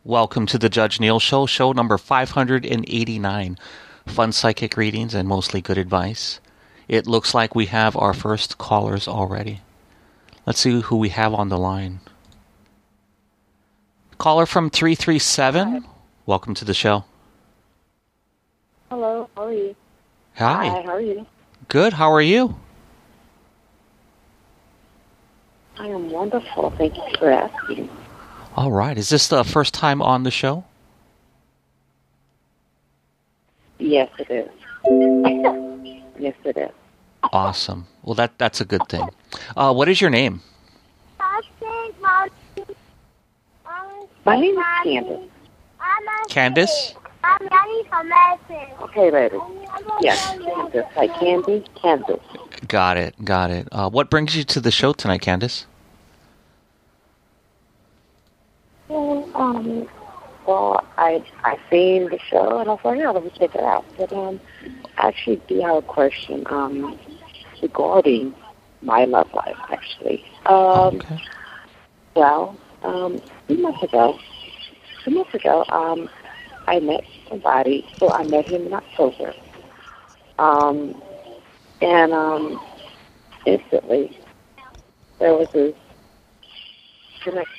Welcome to the Judge Neil Show, show number 589. Fun psychic readings and mostly good advice. It looks like we have our first callers already. Let's see who we have on the line. Caller from 337. Welcome to the show. Hello, how are you? Hi. Hi, how are you? Good, how are you? I am wonderful. Thank you for asking. All right. Is this the first time on the show? Yes, it is. Yes, it is. Awesome. Well, that's a good thing. What is your name? My name is Candace. Candace? Okay, lady. Yes, Candace. Like Candy, Candace. Got it. What brings you to the show tonight, Candace? Well, I seen the show and I thought, yeah, let me check it out. But I actually do have a question regarding my love life, actually. Okay. Well, 2 months ago, I met somebody. So I met him in October. And instantly, there was this connection.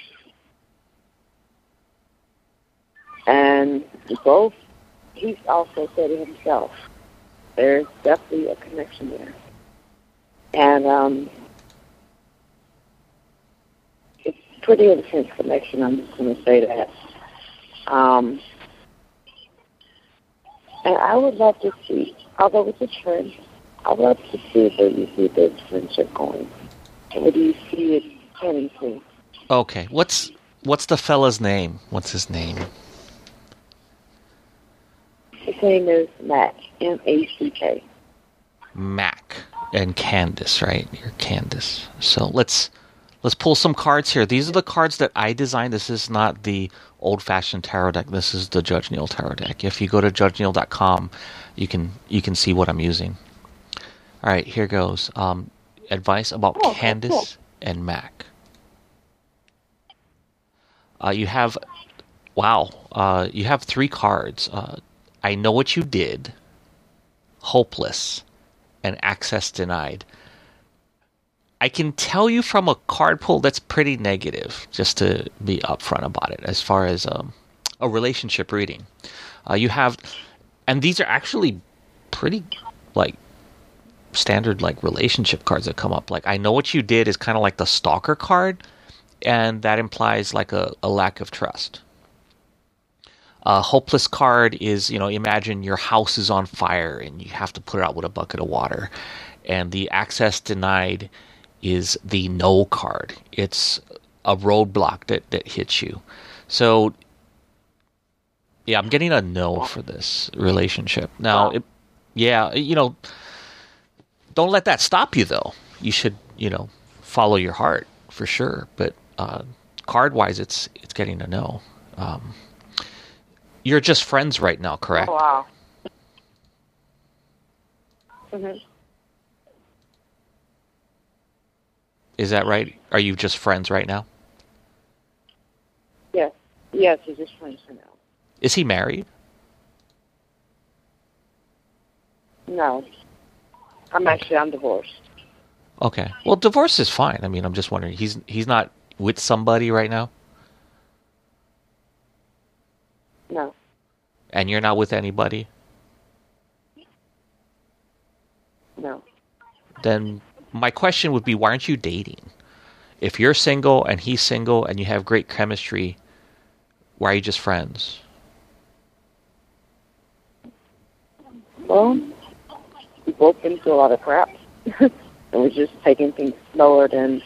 And he also said it himself, there's definitely a connection there. And it's a pretty intense connection, I'm just going to say that. And I would love to see, although it's a trend, I'd love to see where you see this friendship going. And where do you see it turning to? Okay. What's the fella's name? What's his name? His name is Mac, M-A-C-K. Mac and Candace, right? You're Candace. So let's pull some cards here. These are the cards that I designed. This is not the old-fashioned tarot deck. This is the Judge Neil tarot deck. If you go to judgeneil.com, you can see what I'm using. All right, here goes. Advice about Candace and Mac. You have 3 cards. I know what you did, hopeless, and access denied. I can tell you from a card pull that's pretty negative, just to be upfront about it, as far as a relationship reading. You have, and these are actually pretty, standard, relationship cards that come up. I know what you did is kind of like the stalker card, and that implies, a lack of trust. Hopeless card is, imagine your house is on fire and you have to put it out with a bucket of water. And the access denied is the no card. It's a roadblock that hits you. So, yeah, I'm getting a no for this relationship. Now, don't let that stop you, though. You should, follow your heart for sure. But card-wise, it's getting a no. You're just friends right now, correct? Oh, wow. Mm-hmm. Is that right? Are you just friends right now? Yes, we're just friends for now. Is he married? No. I'm divorced. Okay. Well, divorce is fine. I mean, I'm just wondering. He's not with somebody right now? No. And you're not with anybody? No. Then my question would be, why aren't you dating? If you're single and he's single and you have great chemistry, why are you just friends? Well, we both been through a lot of crap. And we're just taking things slower than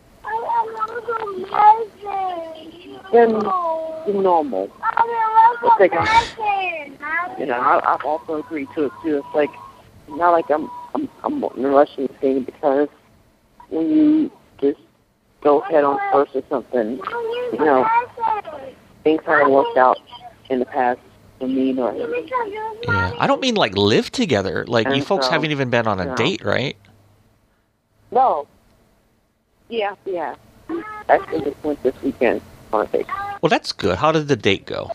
normal. I've also agreed to it too. It's not like I'm rushing thing, because when you just go head on first or something, things haven't worked out in the past for me nor him. Yeah, I don't mean live together. You folks so, haven't even been on a date, right? No. Yeah. Actually, just went this weekend. on a date. Well, that's good. How did the date go?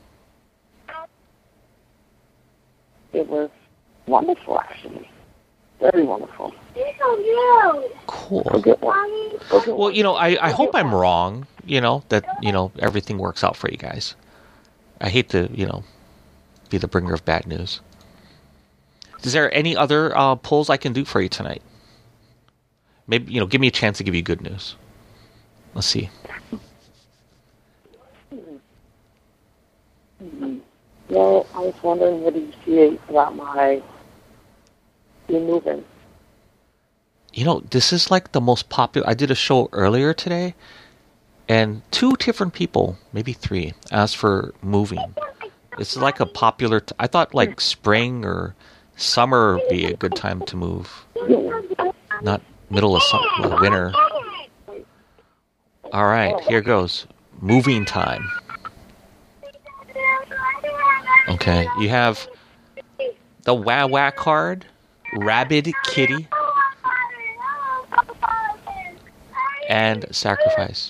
It was wonderful, actually. Very wonderful. Cool. A good one. Well, I hope I'm wrong, that, everything works out for you guys. I hate to, be the bringer of bad news. Is there any other polls I can do for you tonight? Maybe, give me a chance to give you good news. Let's see. Well, I was wondering, what do you see about my moving? This is like the most popular. I did a show earlier today, and 2 different people, maybe 3, asked for moving. It's like a popular. I thought like spring or summer would be a good time to move, not middle of summer, winter. All right, here goes. Moving time. Okay, you have the Wah Wah card, Rabid Kitty, and Sacrifice.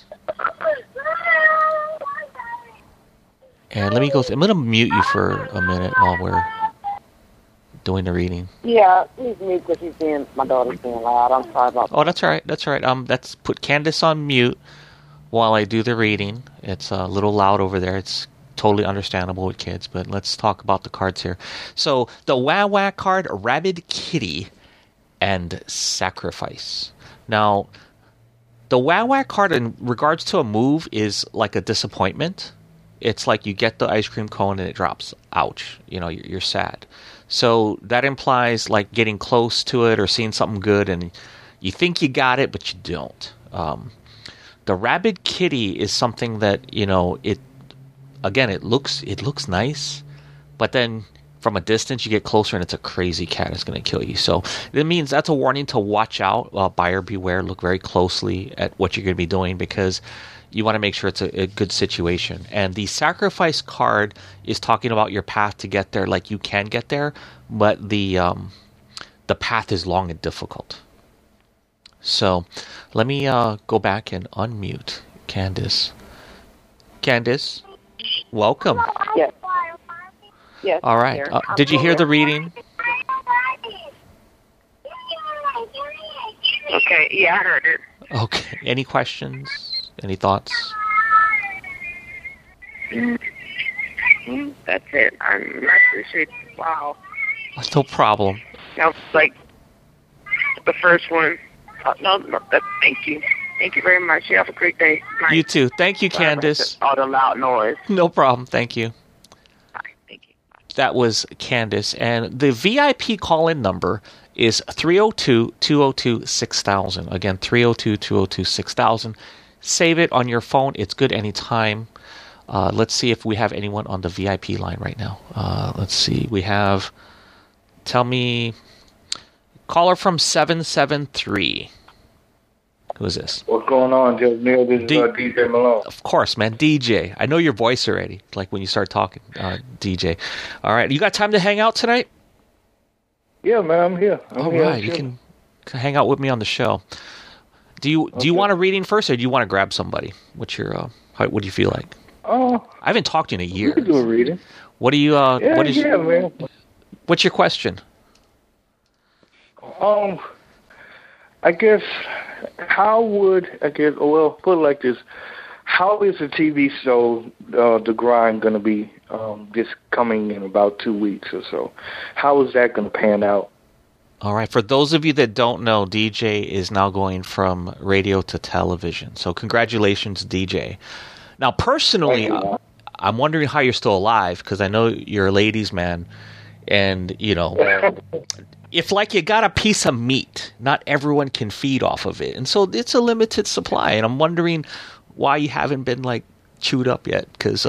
And let me go. I'm going to mute you for a minute while we're doing the reading. Yeah, please mute because my daughter's being loud. I'm sorry about that. Oh, that's all right. That's all right. Let's put Candace on mute while I do the reading. It's a little loud over there. It's totally understandable with kids, but let's talk about the cards here. So the Wah Wah card, Rabid Kitty, and Sacrifice. Now, the Wah Wah card in regards to a move is like a disappointment. It's like you get the ice cream cone and it drops. Ouch. You're sad. So that implies like getting close to it or seeing something good and you think you got it, but you don't. The Rabid Kitty is something that, it looks nice, but then from a distance you get closer and it's a crazy cat that's going to kill you. So it means that's a warning to watch out. Buyer beware. Look very closely at what you're going to be doing because you want to make sure it's a good situation. And the Sacrifice card is talking about your path to get there. Like you can get there, but the path is long and difficult. So let me go back and unmute Candace. Candace, welcome. Yes. Yes. All right. Did you hear the reading? Okay. Yeah, I heard it. Okay. Any questions? Any thoughts? That's it. I appreciate it. Wow. No problem. That was like the first one. No, thank you. Thank you very much. You have a great day. Night. You too. Thank you, Candace. All the loud noise. No problem. Thank you. Bye. Thank you. That was Candace. And the VIP call-in number is 302-202-6000. Again, 302-202-6000. Save it on your phone. It's good anytime. Let's see if we have anyone on the VIP line right now. Let's see. We have, tell me, caller from 773. Who is this? What's going on, Joe Neil? This is DJ Malone. Of course, man. DJ. I know your voice already, like when you start talking, DJ. All right. You got time to hang out tonight? Yeah, man. I'm here. All right. You can hang out with me on the show. Do you want a reading first, or do you want to grab somebody? What's your what do you feel like? I haven't talked to you in a year. You can do a reading. What do you? Man. What's your question? I guess put it like this: how is the TV show The Grind going to be just coming in about 2 weeks or so? How is that going to pan out? All right. For those of you that don't know, DJ is now going from radio to television. So congratulations, DJ. Now, personally, I'm wondering how you're still alive because I know you're a ladies' man. And, if like you got a piece of meat, not everyone can feed off of it. And so it's a limited supply. And I'm wondering why you haven't been like chewed up yet. Because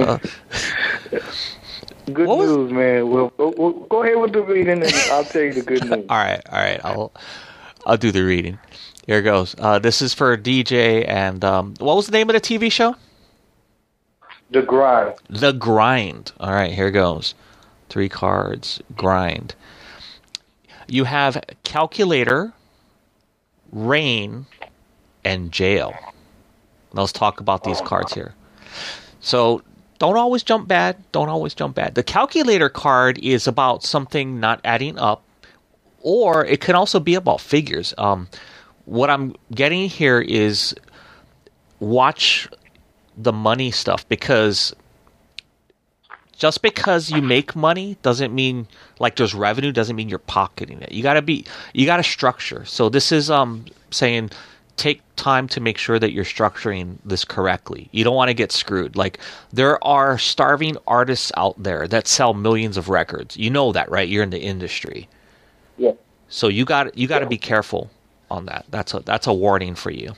good news, man. Well, go ahead with the reading, and I'll tell you the good news. All right. I'll do the reading. Here it goes. This is for DJ, and what was the name of the TV show? The Grind. The Grind. All right, here it goes. 3 cards. Grind. You have Calculator, Rain, and Jail. Now let's talk about these cards here. So don't always jump bad. Don't always jump bad. The calculator card is about something not adding up, or it can also be about figures. What I'm getting here is watch the money stuff, because just because you make money doesn't mean, like, there's revenue doesn't mean you're pocketing it. You gotta structure. So this is saying take time to make sure that you're structuring this correctly. You don't want to get screwed. Like, there are starving artists out there that sell millions of records. You know that, right? You're in the industry. Yeah. So you got to be careful on that. That's a warning for you.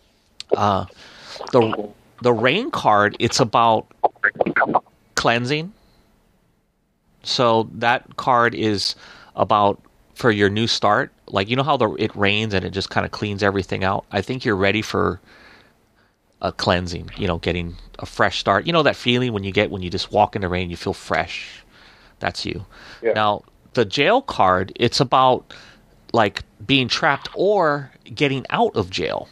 The rain card, it's about cleansing. So that card is about for your new start. Like, you know how it rains and it just kind of cleans everything out? I think you're ready for a cleansing, getting a fresh start. You know that feeling when you just walk in the rain, you feel fresh. That's you. Yeah. Now, the jail card, it's about like being trapped or getting out of jail.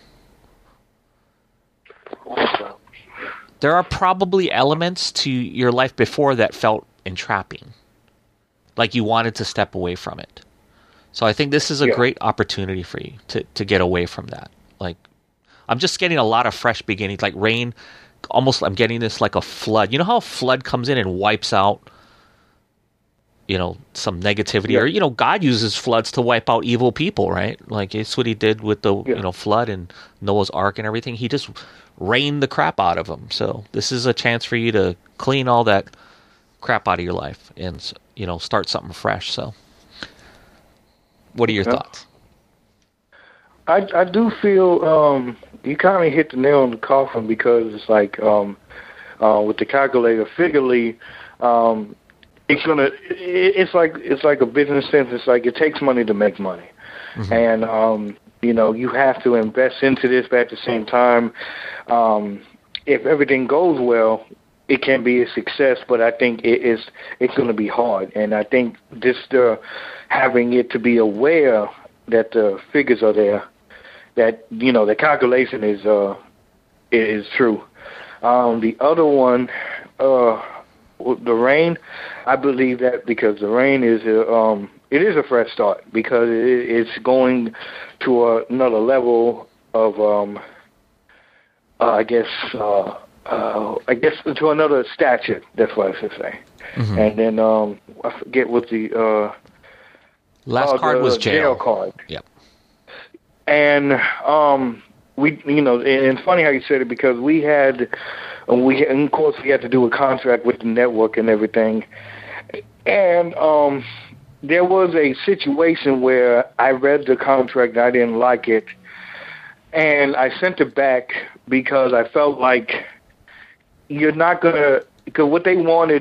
There are probably elements to your life before that felt entrapping, like you wanted to step away from it. So I think this is a great opportunity for you to get away from that. Like, I'm just getting a lot of fresh beginnings, like rain. Almost, I'm getting this like a flood. You know how a flood comes in and wipes out, some negativity, or God uses floods to wipe out evil people, right? Like, it's what He did with the flood and Noah's Ark and everything. He just rained the crap out of them. So this is a chance for you to clean all that crap out of your life and start something fresh. So, what are your thoughts? I do feel you kind of hit the nail on the coffin, because it's like with the calculator, figuratively, it's like a business sense. It's like it takes money to make money, and you have to invest into this, but at the same time, if everything goes well, it can be a success. But I think it's going to be hard, and I think having it to be aware that the figures are there, that the calculation is true. The other one, the rain, I believe that, because the rain is it is a fresh start, because it's going to another level of I guess to another stature. That's what I should say. And then I forget what the last card was jail card. Yep. And and it's funny how you said it, because and of course we had to do a contract with the network and everything. And there was a situation where I read the contract and I didn't like it, and I sent it back because I felt like you're not gonna. Because what they wanted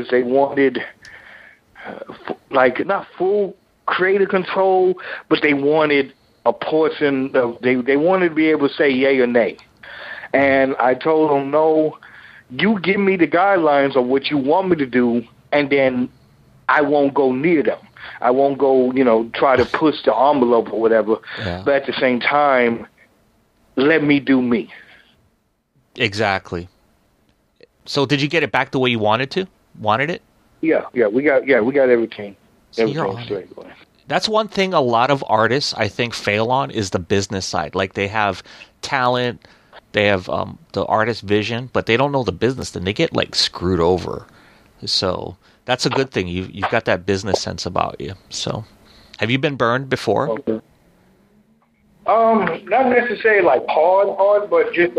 like not full creative control, but they wanted a portion of they wanted to be able to say yay or nay. And I told them, no, you give me the guidelines of what you want me to do, and then I won't go near them. I won't go, try to push the envelope or whatever. Yeah. But at the same time, let me do me. Exactly. So did you get it back the way you wanted it? Yeah, we got everything. Everything straight. That's one thing a lot of artists, I think, fail on, is the business side. Like, they have talent, they have the artist vision, but they don't know the business, then they get like screwed over. So that's a good thing. You've got that business sense about you. So, have you been burned before? Okay. Not necessarily like hard, but just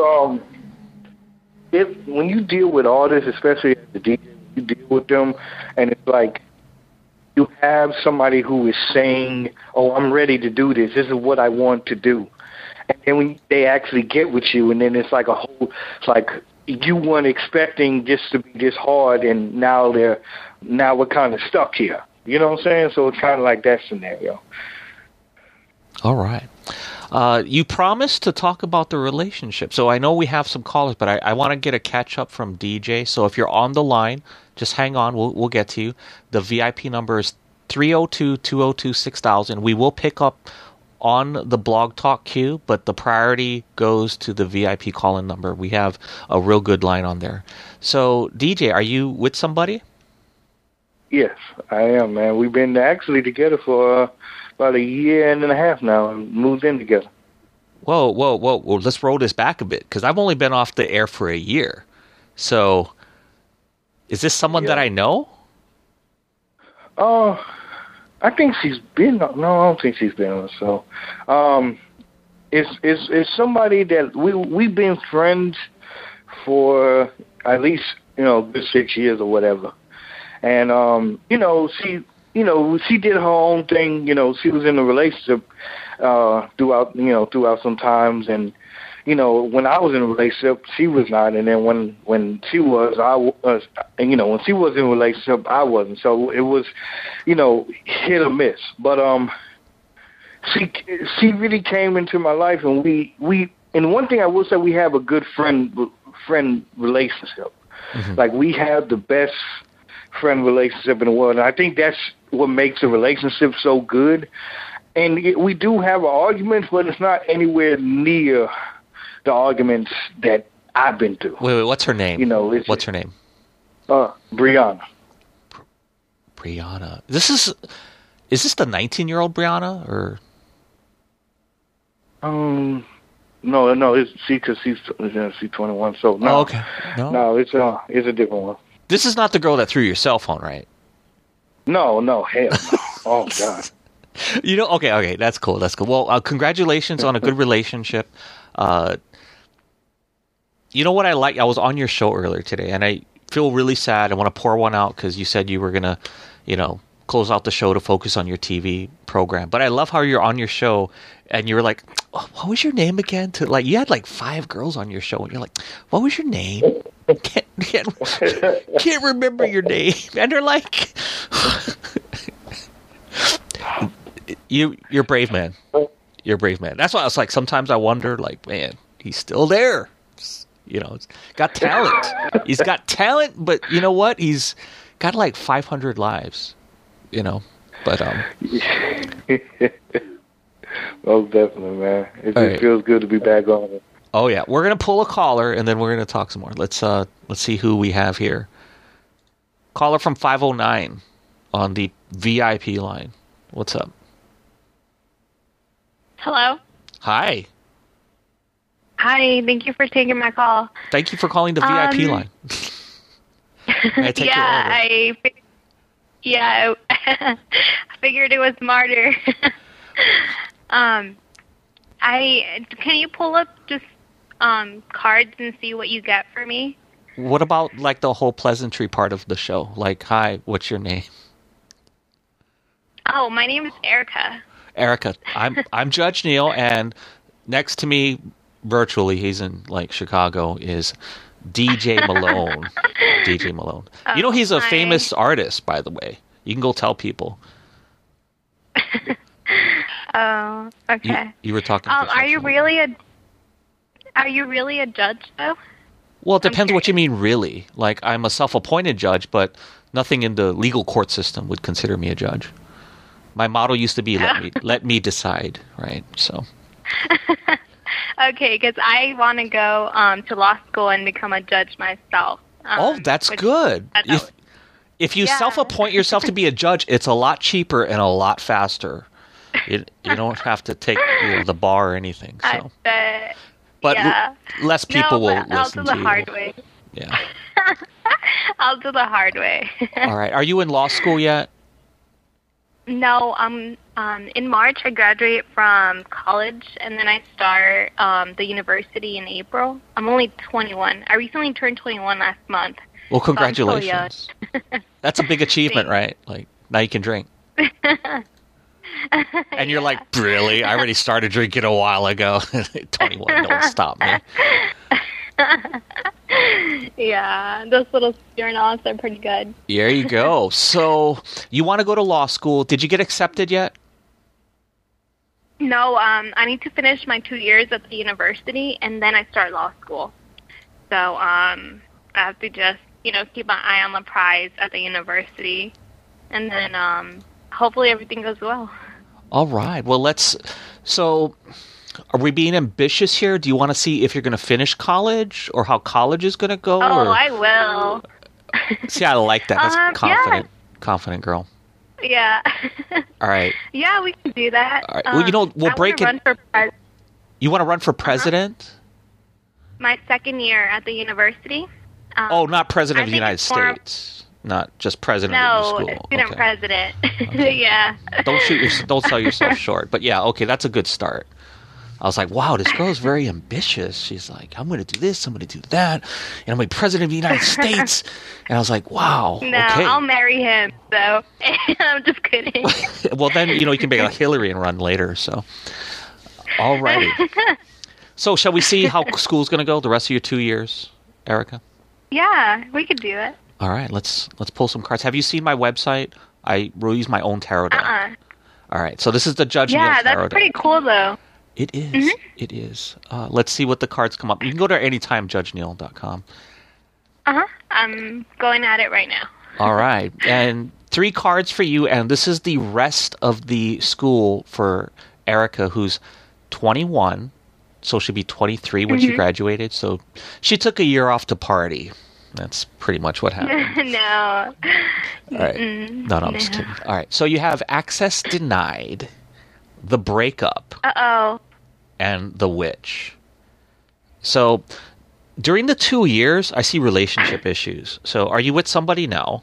when you deal with artists, especially the DJ, you deal with them, and it's like you have somebody who is saying, "Oh, I'm ready to do this. This is what I want to do," and then when they actually get with you, and then it's like it's like you weren't expecting this to be this hard, and now we're kind of stuck here. You know what I'm saying? So it's kind of like that scenario. All right. You promised to talk about the relationship. So I know we have some callers, but I want to get a catch up from DJ. So if you're on the line, just hang on. We'll get to you. The VIP number is 302-202-6000. We will pick up on the Blog Talk queue, but the priority goes to the VIP call-in number. We have a real good line on there. So, DJ, are you with somebody? Yes, I am, man. We've been actually together for about a year and a half now and moved in together. Whoa. Well, let's roll this back a bit, because I've only been off the air for a year. So, is this someone that I know? I think she's been. No, I don't think she's been on. So, it's somebody that we've been friends for at least good 6 years or whatever. And she did her own thing. She was in a relationship throughout some times, and when I was in a relationship, she was not, and then when she was, I was, when she was in a relationship, I wasn't. So it was, hit or miss. But she really came into my life, and we and one thing I will say, we have a good friend relationship. Mm-hmm. Like, we have the best friend relationship in the world, and I think that's what makes a relationship so good. And we do have arguments, but it's not anywhere near the arguments that I've been through. Wait, what's her name? What's her name? Brianna. Brianna. Is this the 19-year-old Brianna, or? No, it's because she's 21. So no. Oh, okay. No, it's a different one. This is not the girl that threw your cell phone, right? No, hell no. Oh God. Okay, that's cool. Well, congratulations on a good relationship. You know what I like? I was on your show earlier today, and I feel really sad. I want to pour one out because you said you were going to, close out the show to focus on your TV program. But I love how you're on your show, and you were like, oh, what was your name again? You had like 5 girls on your show, and you're like, what was your name? Can't remember your name. And they're like... You're brave, man. You're a brave man. That's why I was like, sometimes I wonder, like, man, he's still there. He's got talent. He's got talent, but you know what? He's got like 500 lives. But Well, definitely, man. It just feels good to be back on it. Oh yeah, we're gonna pull a caller and then we're gonna talk some more. Let's see who we have here. Caller from 509 on the VIP line. What's up? Hello. Hi. Hi. Thank you for taking my call. Thank you for calling the VIP line. I take I figured it was smarter. Can you pull up just cards and see what you get for me? What about like the whole pleasantry part of the show? Like, hi, what's your name? Oh, my name is Erica. Erica, I'm Judge Neil, and next to me, virtually, he's in like Chicago, is DJ Malone. DJ Malone. Oh, he's a hi. famous artist, by the way. You can go tell people. Oh, okay. You were talking. Are you really a judge though? Well, it depends what you mean, really. Like, I'm a self-appointed judge, but nothing in the legal court system would consider me a judge. My motto used to be let me decide, right? So. Okay, because I want to go to law school and become a judge myself. That's good. If you self-appoint yourself to be a judge, it's a lot cheaper and a lot faster. You don't have to take the bar or anything. So. But less people will listen to you. I'll do the hard way. Yeah. I'll do the hard way. All right. Are you in law school yet? No. In March, I graduate from college, and then I start the university in April. I'm only 21. I recently turned 21 last month. Well, congratulations. That's a big achievement, right? Like, now you can drink. And you're like, really? I already started drinking a while ago. 21, don't stop me. Yeah, those little Smirnoffs are pretty good. There you go. So, you want to go to law school. Did you get accepted yet? No, I need to finish my 2 years at the university, and then I start law school. So, I have to just, keep my eye on the prize at the university, and then hopefully everything goes well. All right. Well, so are we being ambitious here? Do you want to see if you're going to finish college or how college is going to go? Oh, or? I will. See, I like that. That's confident girl. Yeah. All right. Yeah, we can do that. All right. Well, we'll break it. You want to run for president? My second year at the university. Not president of the United States. Not just president of the school. No, student president. Okay. Yeah. Don't sell yourself short. But yeah, okay, that's a good start. I was like, wow, this girl is very ambitious. She's like, I'm going to do this, I'm going to do that, and I'm going to be president of the United States. And I was like, wow, no, okay. I'll marry him, so I'm just kidding. Well, then, you can be like Hillary and run later, so. All righty. So shall we see how school's going to go the rest of your 2 years, Erica? Yeah, we could do it. All right, let's pull some cards. Have you seen my website? I use my own tarot deck. All right, so this is the Judge Neil tarot deck. Yeah, that's pretty cool, though. It is. Mm-hmm. It is. Let's see what the cards come up. You can go to anytimejudgeneil.com. I'm going at it right now. All right. And 3 cards for you, and this is the rest of the school for Erica, who's 21, so she'll be 23 when she graduated. So she took a year off to party. That's pretty much what happened. No. All right. No, I'm just kidding. All right. So you have access denied, the breakup. Uh-oh. And the witch. So during the 2 years, I see relationship issues. So are you with somebody now?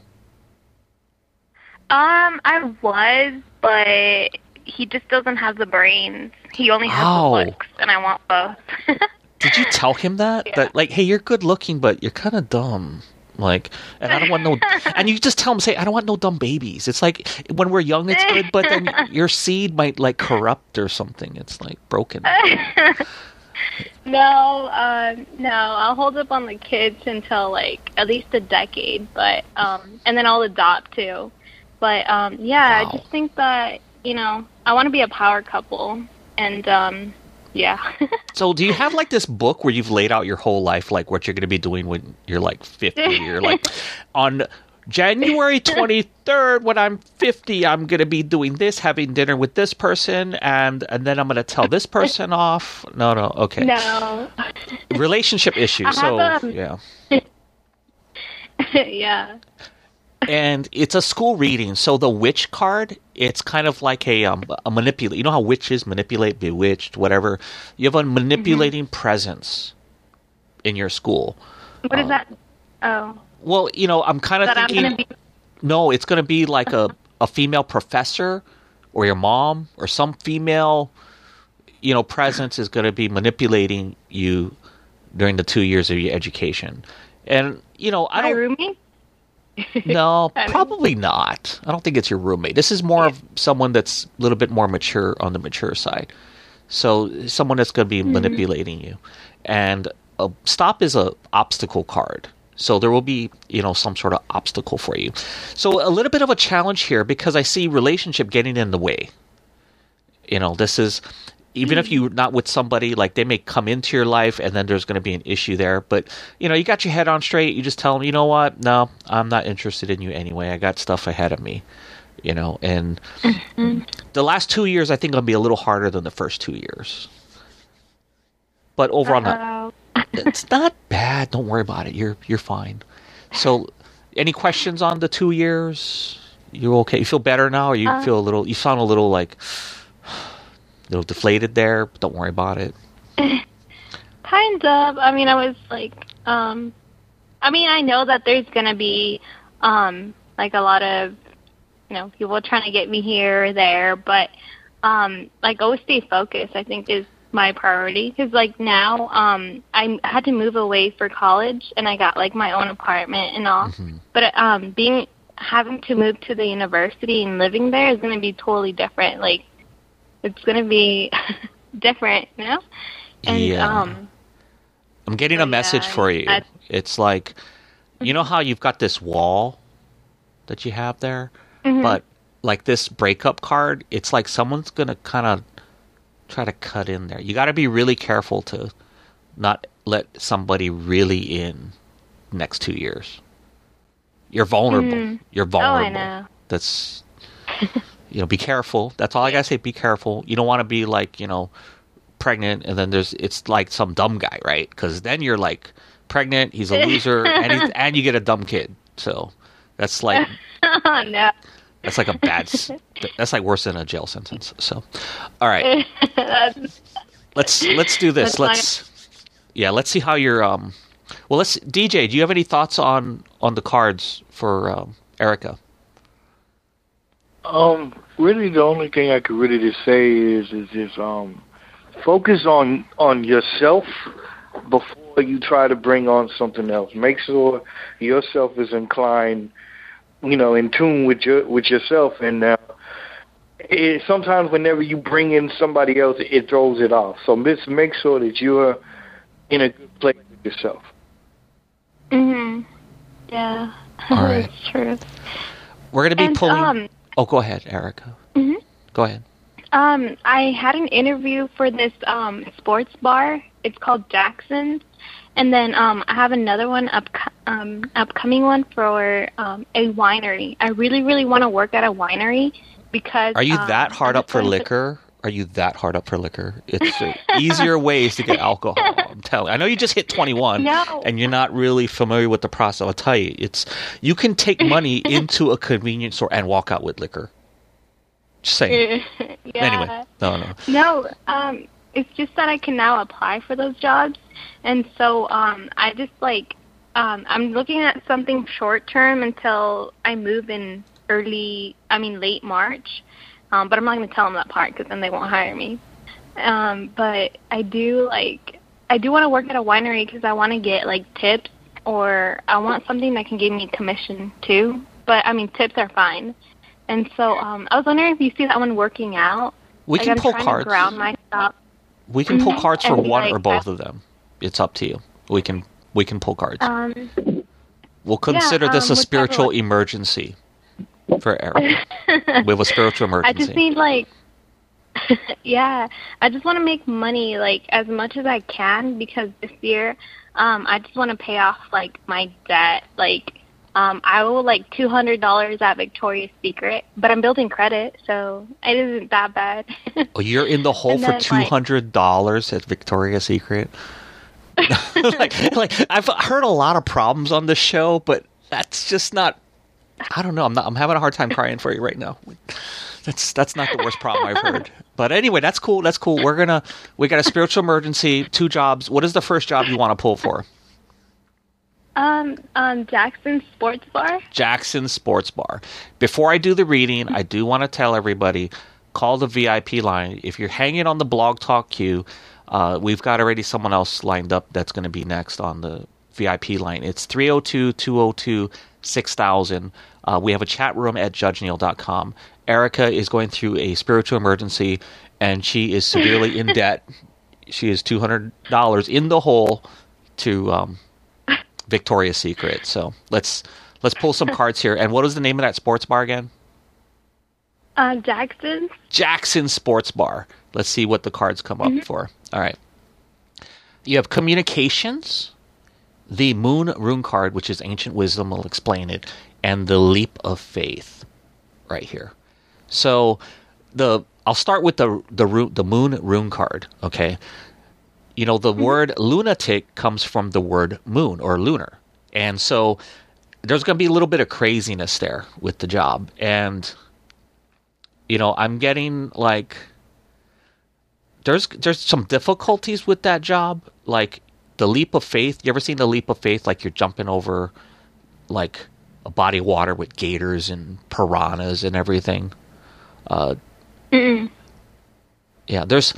I was, but he just doesn't have the brains. He only has the looks, and I want both. Did you tell him that? Yeah. That, like, hey, you're good looking, but you're kind of dumb. Like, and I don't want no... And you just tell him, say, I don't want no dumb babies. It's like, when we're young, it's good, but then your seed might, like, corrupt or something. It's, like, broken. No, I'll hold up on the kids until, like, at least a decade, but, and then I'll adopt, too. But, wow. I just think that, I want to be a power couple, and, yeah. So do you have, like, this book where you've laid out your whole life, like, what you're going to be doing when you're, like, 50? You're like, on January 23rd, when I'm 50, I'm going to be doing this, having dinner with this person, and then I'm going to tell this person off. No, okay. No. Relationship issues, yeah. Yeah. And it's a school reading, so the witch card, it's kind of like a manipulate. You know how witches manipulate, bewitched, whatever? You have a manipulating presence in your school. What is that? Oh. Well, I'm kind of thinking... No, it's going to be like a female professor or your mom or some female, presence is going to be manipulating you during the 2 years of your education. And, I don't... My roommate? No, probably not. I don't think it's your roommate. This is more of someone that's a little bit more mature on the mature side. So someone that's going to be manipulating you. And stop is a obstacle card. So there will be, some sort of obstacle for you. So a little bit of a challenge here because I see relationship getting in the way. This is... Even if you're not with somebody, like they may come into your life and then there's going to be an issue there. But, you got your head on straight. You just tell them, you know what? No, I'm not interested in you anyway. I got stuff ahead of me, And the last 2 years, I think, will be a little harder than the first 2 years. But overall, it's not bad. Don't worry about it. You're fine. So any questions on the 2 years? You okay? You feel better now? Or you you sound a little like... A little deflated there, but don't worry about it. Kind of. I mean, I was like, I know that there's going to be, like a lot of, people trying to get me here or there, but, like, always stay focused, I think, is my priority. Because, like, now, I had to move away for college, and I got, like, my own apartment and all. Mm-hmm. But, having to move to the university and living there is going to be totally different. Like, it's going to be different, And, yeah. I'm getting a message for you. It's like, you know how you've got this wall that you have there? Mm-hmm. But like this breakup card, it's like someone's going to kind of try to cut in there. You got to be really careful to not let somebody really in next 2 years. You're vulnerable. Mm-hmm. You're vulnerable. Oh, I know. That's... be careful. That's all I gotta say. Be careful. You don't want to be like, pregnant, and then it's like some dumb guy, right? Because then you're like pregnant. He's a loser, and you get a dumb kid. So that's like, Oh no. that's like a bad. That's like worse than a jail sentence. So, all right, let's do this. Let's see how you're. Well, DJ. Do you have any thoughts on the cards for Erica? Really, the only thing I could really just say is just focus on yourself before you try to bring on something else. Make sure yourself is inclined, in tune with yourself. And sometimes whenever you bring in somebody else, it throws it off. So just make sure that you're in a good place with yourself. Yeah. All right. That's true. We're going to be pulling. Oh, go ahead, Erica. Go ahead. I had an interview for this sports bar. It's called Jackson's. And then I have another one, upcoming one for a winery. I really, really want to work at a winery because... Are you that hard up for liquor? Are you that hard up for liquor? It's easier ways to get alcohol. I'm telling you. I know you just hit 21, and you're not really familiar with the process. I'll tell you, you can take money into a convenience store and walk out with liquor. Just saying. Yeah. Anyway, no. No, it's just that I can now apply for those jobs, and so I just I'm looking at something short term until I move in late March. But I'm not going to tell them that part because then they won't hire me. But I do want to work at a winery because I want to get tips, or I want something that can give me commission too. But tips are fine. And so I was wondering if you see that one working out. We can pull cards. To ground myself. We can pull cards for one or both of them. It's up to you. We can pull cards. We'll consider this a spiritual emergency. For Eric. We have a spiritual emergency. I just need I just want to make money as much as I can because this year I just want to pay off my debt. I owe $200 at Victoria's Secret, but I'm building credit, so it isn't that bad. Oh, you're in the hole for $200 at Victoria's Secret? I've heard a lot of problems on this show, but that's just not. I don't know. I'm having a hard time crying for you right now. That's not the worst problem I've heard. But anyway, that's cool. That's cool. We got a spiritual emergency, 2 jobs. What is the first job you want to pull for? Jackson Sports Bar. Jackson Sports Bar. Before I do the reading, I do want to tell everybody, call the VIP line. If you're hanging on the Blog Talk queue, we've got already someone else lined up that's going to be next on the VIP line. It's 302-202-6000. We have a chat room at judgeneil.com. Erica is going through a spiritual emergency, and she is severely in debt. She is $200 in the hole to Victoria's Secret. So let's pull some cards here. And what is the name of that sports bar again? Jackson. Jackson Sports Bar. Let's see what the cards come up for. All right. You have communications, the Moon Rune card, which is Ancient Wisdom. I'll explain it. And the Leap of Faith right here. So I'll start with the Moon Rune card, okay? You know, the word lunatic comes from the word moon or lunar. And so there's going to be a little bit of craziness there with the job. And, you know, I'm getting there's some difficulties with that job. Like the Leap of Faith. You ever seen the Leap of Faith? Like you're jumping over a body of water with gators and piranhas and everything. Yeah, there's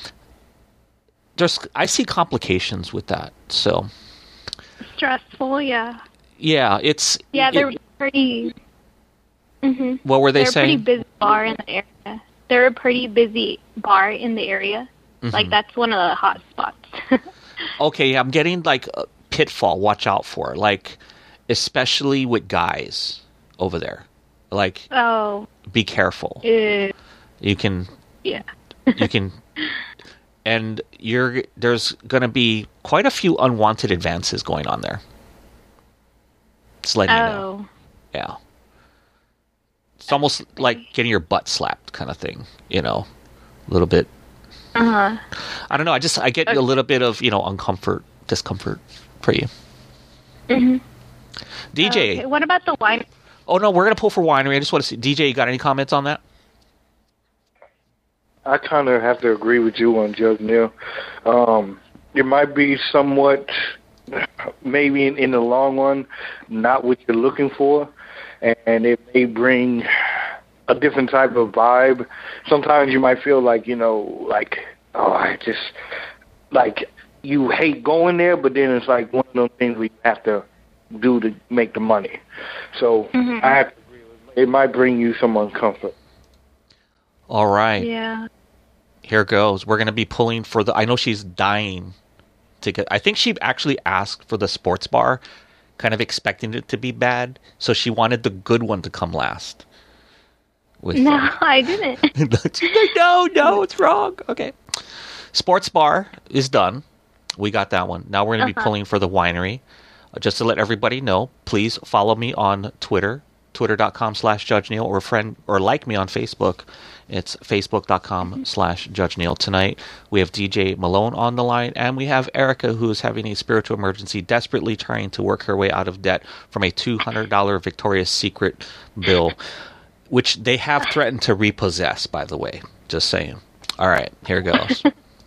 I see complications with that. So stressful, yeah. Yeah, they're pretty. What were they saying? They're a pretty busy bar in the area. They're a pretty busy bar in the area. That's one of the hot spots. Okay, I'm getting a pitfall. Watch out for especially with guys over there. Be careful. You can. Yeah. You can. And there's going to be quite a few unwanted advances going on there. Just letting you know. Yeah. It's almost like getting your butt slapped kind of thing, a little bit. Uh-huh. I don't know. I get a little bit of, discomfort for you. Mm-hmm. DJ. Okay. What about the wine? Oh, no, we're going to pull for winery. I just want to see. DJ, you got any comments on that? I kind of have to agree with you on Judge Neil. It might be somewhat, maybe in the long run, not what you're looking for, and it may bring a different type of vibe. Sometimes you might feel like, I just, like, you hate going there, but then it's like one of those things we have to do to make the money. So I have to agree with it. It might bring you some uncomfort. All right. Yeah. Here goes. We're going to be pulling for I know she's dying to get, I think she actually asked for the sports bar, kind of expecting it to be bad. So she wanted the good one to come last. No, I didn't. She's like, no, it's wrong. Okay. Sports bar is done. We got that one. Now we're going to be pulling for the winery. Just to let everybody know, please follow me on Twitter, twitter.com/Judge Neil, or like me on Facebook. It's facebook.com/Judge Neil. Tonight, we have DJ Malone on the line, and we have Erica, who is having a spiritual emergency, desperately trying to work her way out of debt from a $200 Victoria's Secret bill, which they have threatened to repossess, by the way. Just saying. All right, here goes.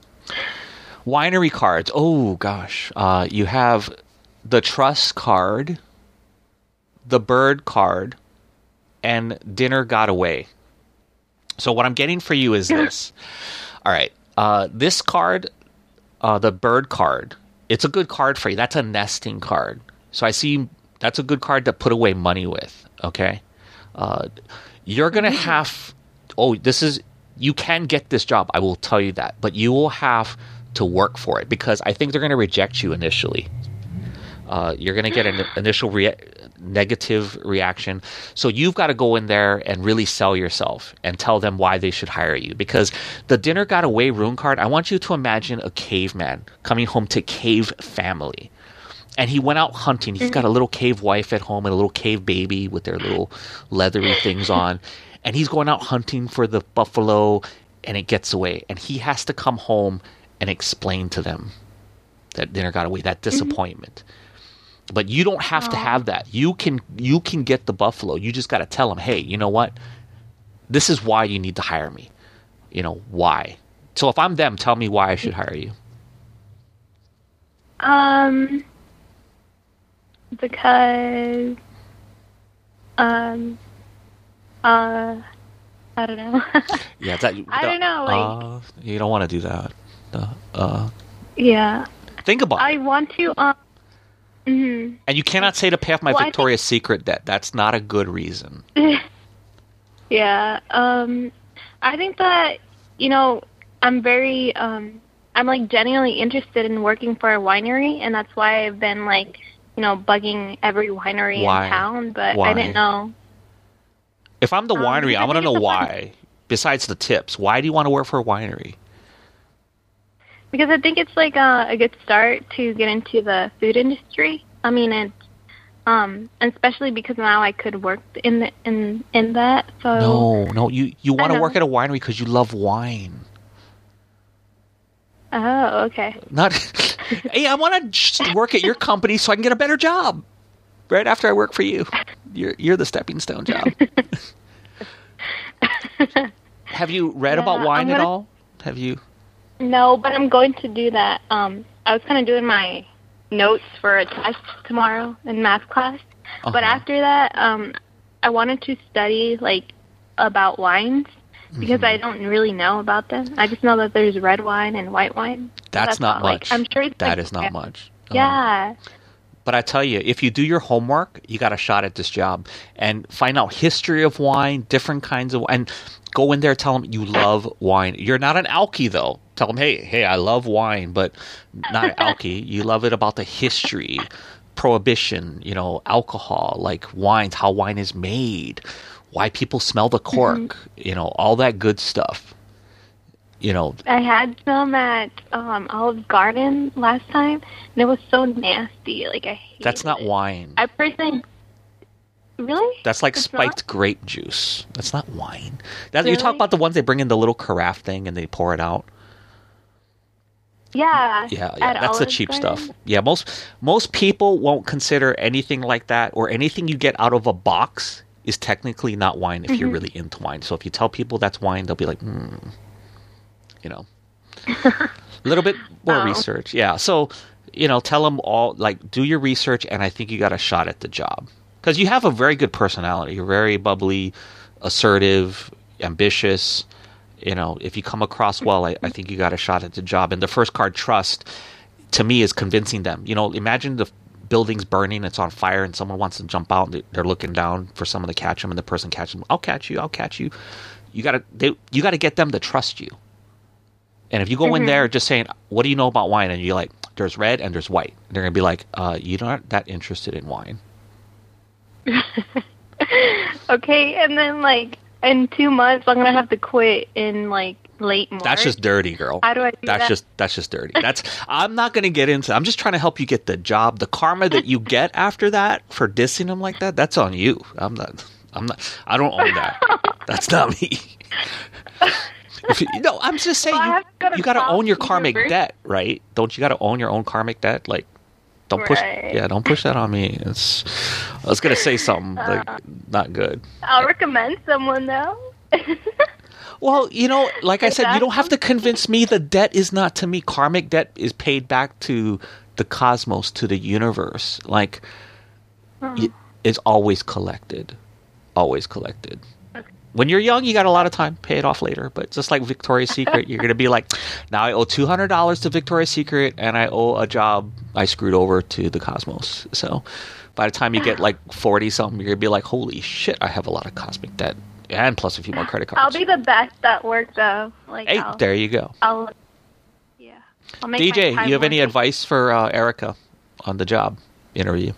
Winery cards. Oh, gosh. You have the Trust card, the Bird card, and Dinner Got Away. So what I'm getting for you is this. All right. This card, the Bird card, it's a good card for you. That's a nesting card. So I see that's a good card to put away money with, okay? You're going to have... Oh, you can get this job. I will tell you that. But you will have to work for it because I think they're going to reject you initially. You're going to get an initial negative reaction. So you've got to go in there and really sell yourself and tell them why they should hire you. Because the Dinner Got Away rune card, I want you to imagine a caveman coming home to cave family. And he went out hunting. He's got a little cave wife at home and a little cave baby with their little leathery things on. And he's going out hunting for the buffalo, and it gets away. And he has to come home and explain to them that Dinner Got Away, that disappointment. But you don't have to have that. You can get the buffalo. You just got to tell them, hey, you know what? This is why you need to hire me. Why? So if I'm them, tell me why I should hire you. Because I don't know. Yeah, I don't know. You don't want to do that. Yeah. Think about it. I want to. And you cannot say to pay off my Victoria's Secret debt. That's not a good reason. Yeah. I think that I'm very I'm like genuinely interested in working for a winery, and that's why I've been like bugging every winery in town. But Why? I didn't know. If I'm the winery, I want to know why. Besides the tips, why do you want to work for a winery? Because I think it's like a good start to get into the food industry. I mean, it's and especially because now I could work in that. So No, you want to work at a winery because you love wine. Oh, okay. Not, hey, I want to just work at your company so I can get a better job. Right after I work for you, you're the stepping stone job. Have you read about wine at all? Have you? No, but I'm going to do that. I was kind of doing my notes for a test tomorrow in math class. But after that, I wanted to study about wines because I don't really know about them. I just know that there's red wine and white wine. That's not much. I'm sure that is not much. Yeah. But I tell you, if you do your homework, you got a shot at this job. And find out history of wine, different kinds of wine. Go in there, tell them you love wine. You're not an alky, though. Tell them, hey, I love wine, but not an alky. You love it about the history, prohibition, alcohol, like wines, how wine is made, why people smell the cork, all that good stuff. I had some at Olive Garden last time, and it was so nasty. I hate That's not wine. I personally, Really? That's like It's spiked not? grape juice. That's not wine. You Really? talk about the ones they bring in the little carafe thing and they pour it out. Yeah. Yeah, At that's the Olive cheap Garden? stuff. Yeah, most people won't consider anything like that or anything you get out of a box is technically not wine if you're really into wine. So if you tell people that's wine, they'll be like, you know, a little bit more Oh. research. Yeah, so tell them all like do your research, and I think you got a shot at the job because you have a very good personality. You're very bubbly, assertive, ambitious. If you come across well, I think you got a shot at the job. And the first card, trust, to me is convincing them. Imagine the building's burning, it's on fire, and someone wants to jump out, and they're looking down for someone to catch them, and the person catches them. I'll catch you. You gotta get them to trust you. And if you go in there just saying, "What do you know about wine?" and you're like, "There's red and there's white," they're gonna be like, "You're not that interested in wine." Okay, and then like in 2 months, I'm gonna have to quit in like late March. That's just dirty, girl. How do I do that? That's just dirty. I'm not going to get into. I'm just trying to help you get the job. The karma that you get after that for dissing them like that, that's on you. I'm not. I don't own that. That's not me. I'm just saying Well, you got to own your college karmic university. debt, right? Don't you got to own your own karmic debt? Like, don't push. Right. Yeah, don't push that on me. I was going to say something like not good. I'll recommend someone though. Well, like I said, you don't have to convince me the debt is not to me. Karmic debt is paid back to the cosmos, to the universe. Like, it's always collected. Always collected. When you're young, you got a lot of time. Pay it off later. But just like Victoria's Secret, you're going to be like, now I owe $200 to Victoria's Secret, and I owe a job I screwed over to the cosmos. So by the time you get like 40-something, you're going to be like, holy shit, I have a lot of cosmic debt. And plus a few more credit cards. I'll be the best at work though. Like, Hey, there you go. I'll make my DJ, time you have any worth it. advice for Erica on the job interview?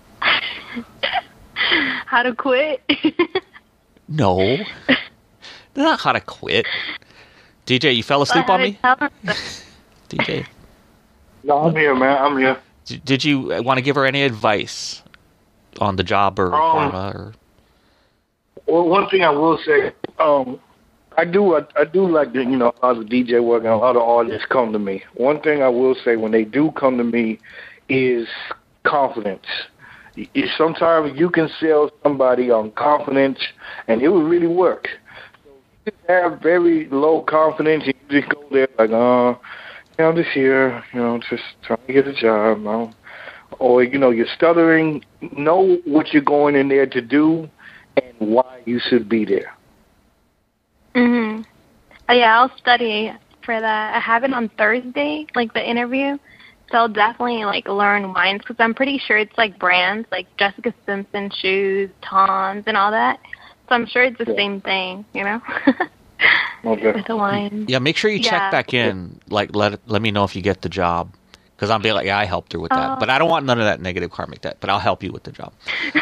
How to quit? No. Not how to quit. DJ, you fell asleep on me? DJ, No, I'm here, man. I'm here. did you want to give her any advice on the job or karma or? Well, one thing I will say, I do like the, a lot of DJ work and a lot of artists come to me. One thing I will say when they do come to me is confidence. Sometimes you can sell somebody on confidence, and it will really work. So you just have very low confidence, and you just go there like, I'm just here, just trying to get a job. Or, you're stuttering. Know what you're going in there to do and why you should be there. Mhm. Oh, yeah, I'll study for that. I have it on Thursday, like the interview. So I'll definitely like learn wines because I'm pretty sure it's like brands like Jessica Simpson shoes, Tom's, and all that. So I'm sure it's the same thing, Okay. with the wines. Yeah, make sure you check Yeah. back in. Like, let me know if you get the job, because I'll be like, yeah, I helped her with that. But I don't want none of that negative karmic debt. But I'll help you with the job.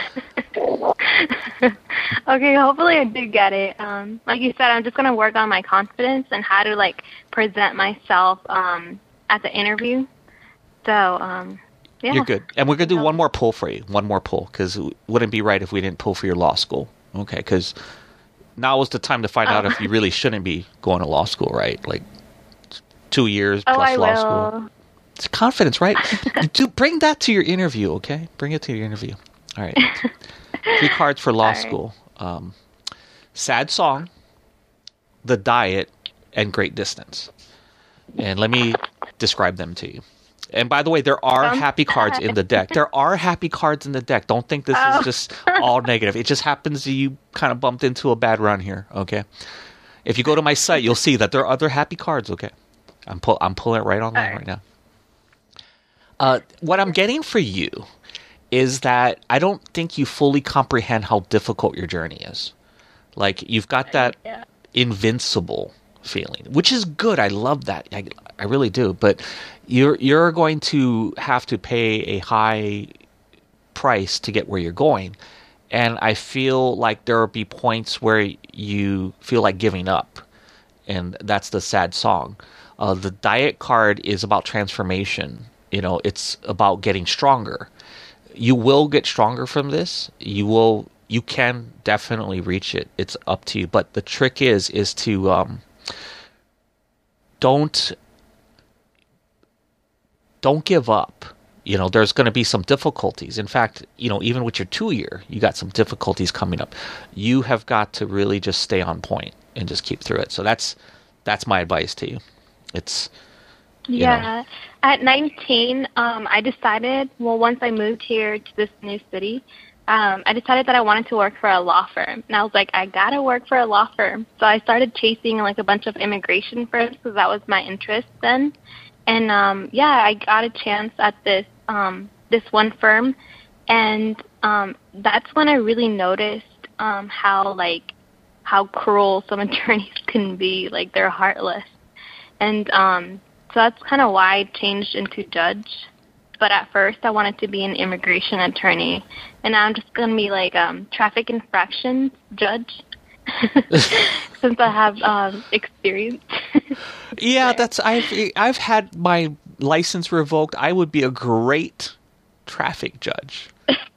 Okay, hopefully I do get it. Like you said, I'm just gonna work on my confidence and how to like present myself at the interview. So yeah. You're good. And we're going to do one more pull for you. One more pull, because it wouldn't be right if we didn't pull for your law school. Okay, because now is the time to find out if you really shouldn't be going to law school, right? Like 2 years plus I law will. school. It's confidence, right? Bring that to your interview, okay? Bring it to your interview. All right. 3 cards for law school. Sad Song, The Diet, and Great Distance. And let me describe them to you. And by the way, there are happy cards in the deck. There are happy cards in the deck. Don't think this is just all negative. It just happens that you kind of bumped into a bad run here, okay? If you go to my site, you'll see that there are other happy cards, okay? I'm pulling it right online right now. What I'm getting for you is that I don't think you fully comprehend how difficult your journey is. Like, you've got that invincible feeling, which is good. I love that. I really do. But you're going to have to pay a high price to get where you're going. And I feel like there will be points where you feel like giving up. And that's the sad song. The Diet card is about transformation. It's about getting stronger. You will get stronger from this. You will you can definitely reach it. It's up to you. But the trick is to don't give up. There's going to be some difficulties. In fact, even with your 2-year, you got some difficulties coming up. You have got to really just stay on point and just keep through it. So that's my advice to you. It's At 19, I decided. Well, once I moved here to this new city, I decided that I wanted to work for a law firm, and I was like, I gotta work for a law firm. So I started chasing like a bunch of immigration firms because that was my interest then. And I got a chance at this one firm, and that's when I really noticed how cruel some attorneys can be. Like, they're heartless. And so that's kind of why I changed into judge. But at first I wanted to be an immigration attorney, and now I'm just going to be like traffic infractions judge since I have experience. Yeah, I've had my license revoked. I would be a great traffic judge.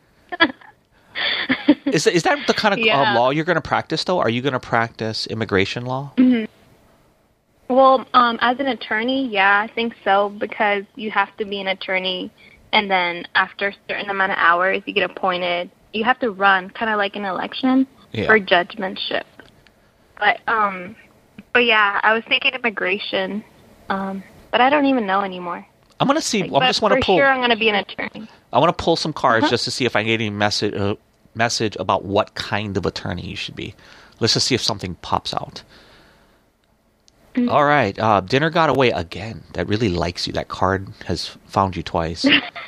Is that the kind of law you're going to practice, though? Are you going to practice immigration law? Mm-hmm. Well, as an attorney, yeah, I think so, because you have to be an attorney, and then after a certain amount of hours, you get appointed. You have to run, kind of like an election, for judgmentship. But yeah, I was thinking immigration, but I don't even know anymore. I'm going to see. I just want to pull. For sure, I'm going to be an attorney. I want to pull some cards just to see if I get any message about what kind of attorney you should be. Let's just see if something pops out. Mm-hmm. All right. Dinner got away again. That really likes you. That card has found you twice.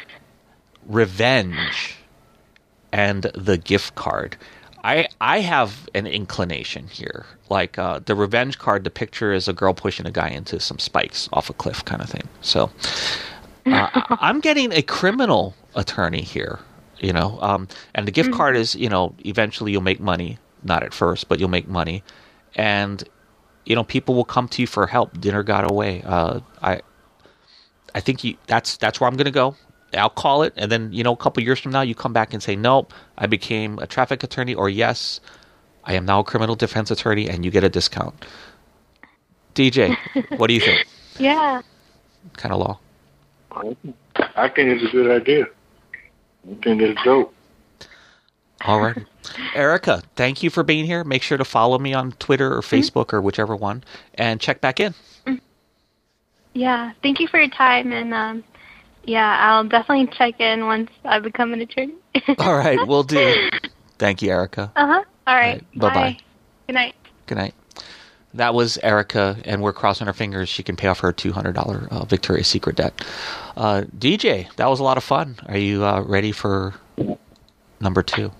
Revenge and the gift card. I have an inclination here. Like the revenge card, the picture is a girl pushing a guy into some spikes off a cliff kind of thing. So I'm getting a criminal attorney here, and the gift card is, eventually you'll make money. Not at first, but you'll make money. And people will come to you for help. Dinner got away. I think that's where I'm going to go. I'll call it, and then a couple years from now, you come back and say, "Nope, I became a traffic attorney," or "Yes, I am now a criminal defense attorney," and you get a discount. DJ, what do you think? Yeah. Kind of law. I think it's a good idea. I think it's dope. All right. Erica, thank you for being here. Make sure to follow me on Twitter or Facebook or whichever one, and check back in. Yeah, thank you for your time, and I'll definitely check in once I become an attorney. All right, we'll do. Thank you, Erica. All right. Bye-bye. Good night. Good night. That was Erica, and we're crossing our fingers she can pay off her $200 Victoria's Secret debt. DJ, that was a lot of fun. Are you ready for number 2?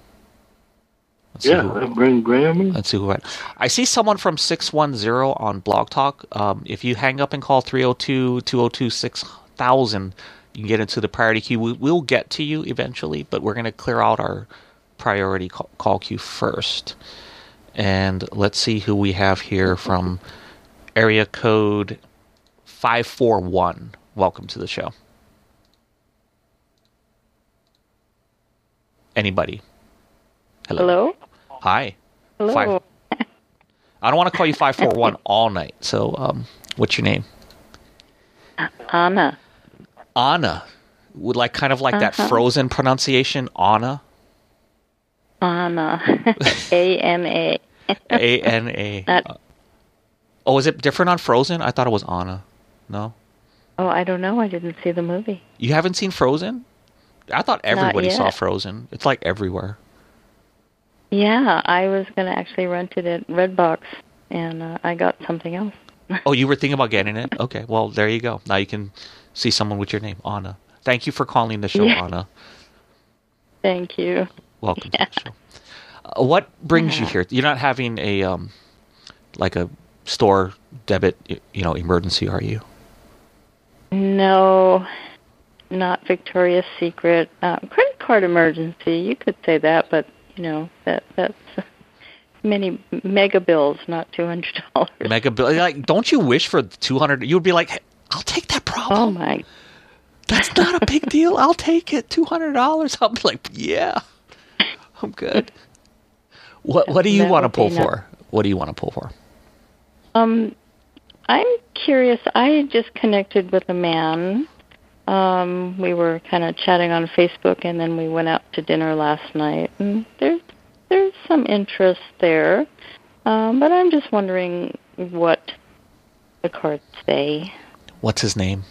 Bring Graham. Let's see who went. I see someone from 610 on Blog Talk. If you hang up and call 302-202-6000, you can get into the priority queue. We'll get to you eventually, but we're going to clear out our priority call queue first. And let's see who we have here from area code 541. Welcome to the show. Anybody? Hello? Hi. Hello. I don't want to call you 541 all night. So, what's your name? Anna. Anna. Would kind of like that Frozen pronunciation, Anna? Anna. A-N-A. A-N-A. Oh, is it different on Frozen? I thought it was Anna. No? Oh, I don't know. I didn't see the movie. You haven't seen Frozen? I thought everybody saw Frozen. It's like everywhere. Yeah, I was going to actually rent it at Redbox, and I got something else. Oh, you were thinking about getting it? Okay, well, there you go. Now you can see someone with your name, Anna. Thank you for calling the show, Anna. Thank you. Welcome to the show. What brings you here? You're not having a a store debit, emergency, are you? No, not Victoria's Secret. Credit card emergency, you could say that, but that's many mega bills, not $200. Mega bill, don't you wish for 200? You would be like, hey, I'll take that problem. Oh my, that's not a big deal. I'll take it. $200. I'll be like, yeah, I'm good. What do you That want to would pull be nice. for? What do you want to pull for? I'm curious. I just connected with a man. We were kind of chatting on Facebook, and then we went out to dinner last night. And there's some interest there, but I'm just wondering what the cards say. What's his name?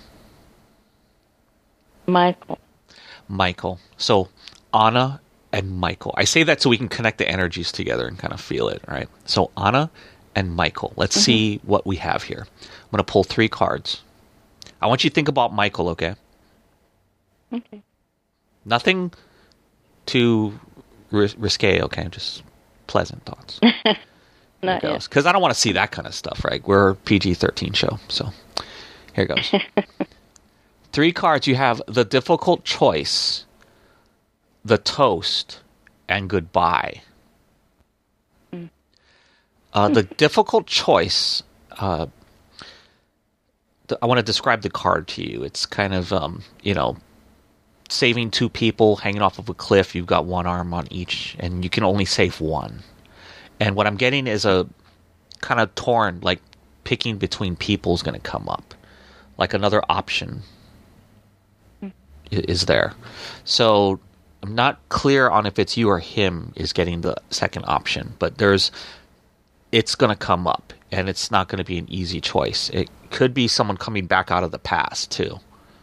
Michael. Michael. So Anna and Michael. I say that so we can connect the energies together and kind of feel it, right? So Anna and Michael. Let's see what we have here. I'm going to pull 3 cards. I want you to think about Michael, okay? Okay. Nothing too risque, okay? Just pleasant thoughts. Not yet. Because I don't want to see that kind of stuff, right? We're a PG-13 show, so here goes. 3 cards. You have the difficult choice, the toast, and goodbye. The difficult choice, I want to describe the card to you. It's kind of, saving 2 people hanging off of a cliff. You've got 1 arm on each, and you can only save 1. And what I'm getting is a kind of torn, like picking between people is going to come up. Like another option is there. So I'm not clear on if it's you or him is getting the second option, but it's going to come up, and it's not going to be an easy choice. It could be someone coming back out of the past, too,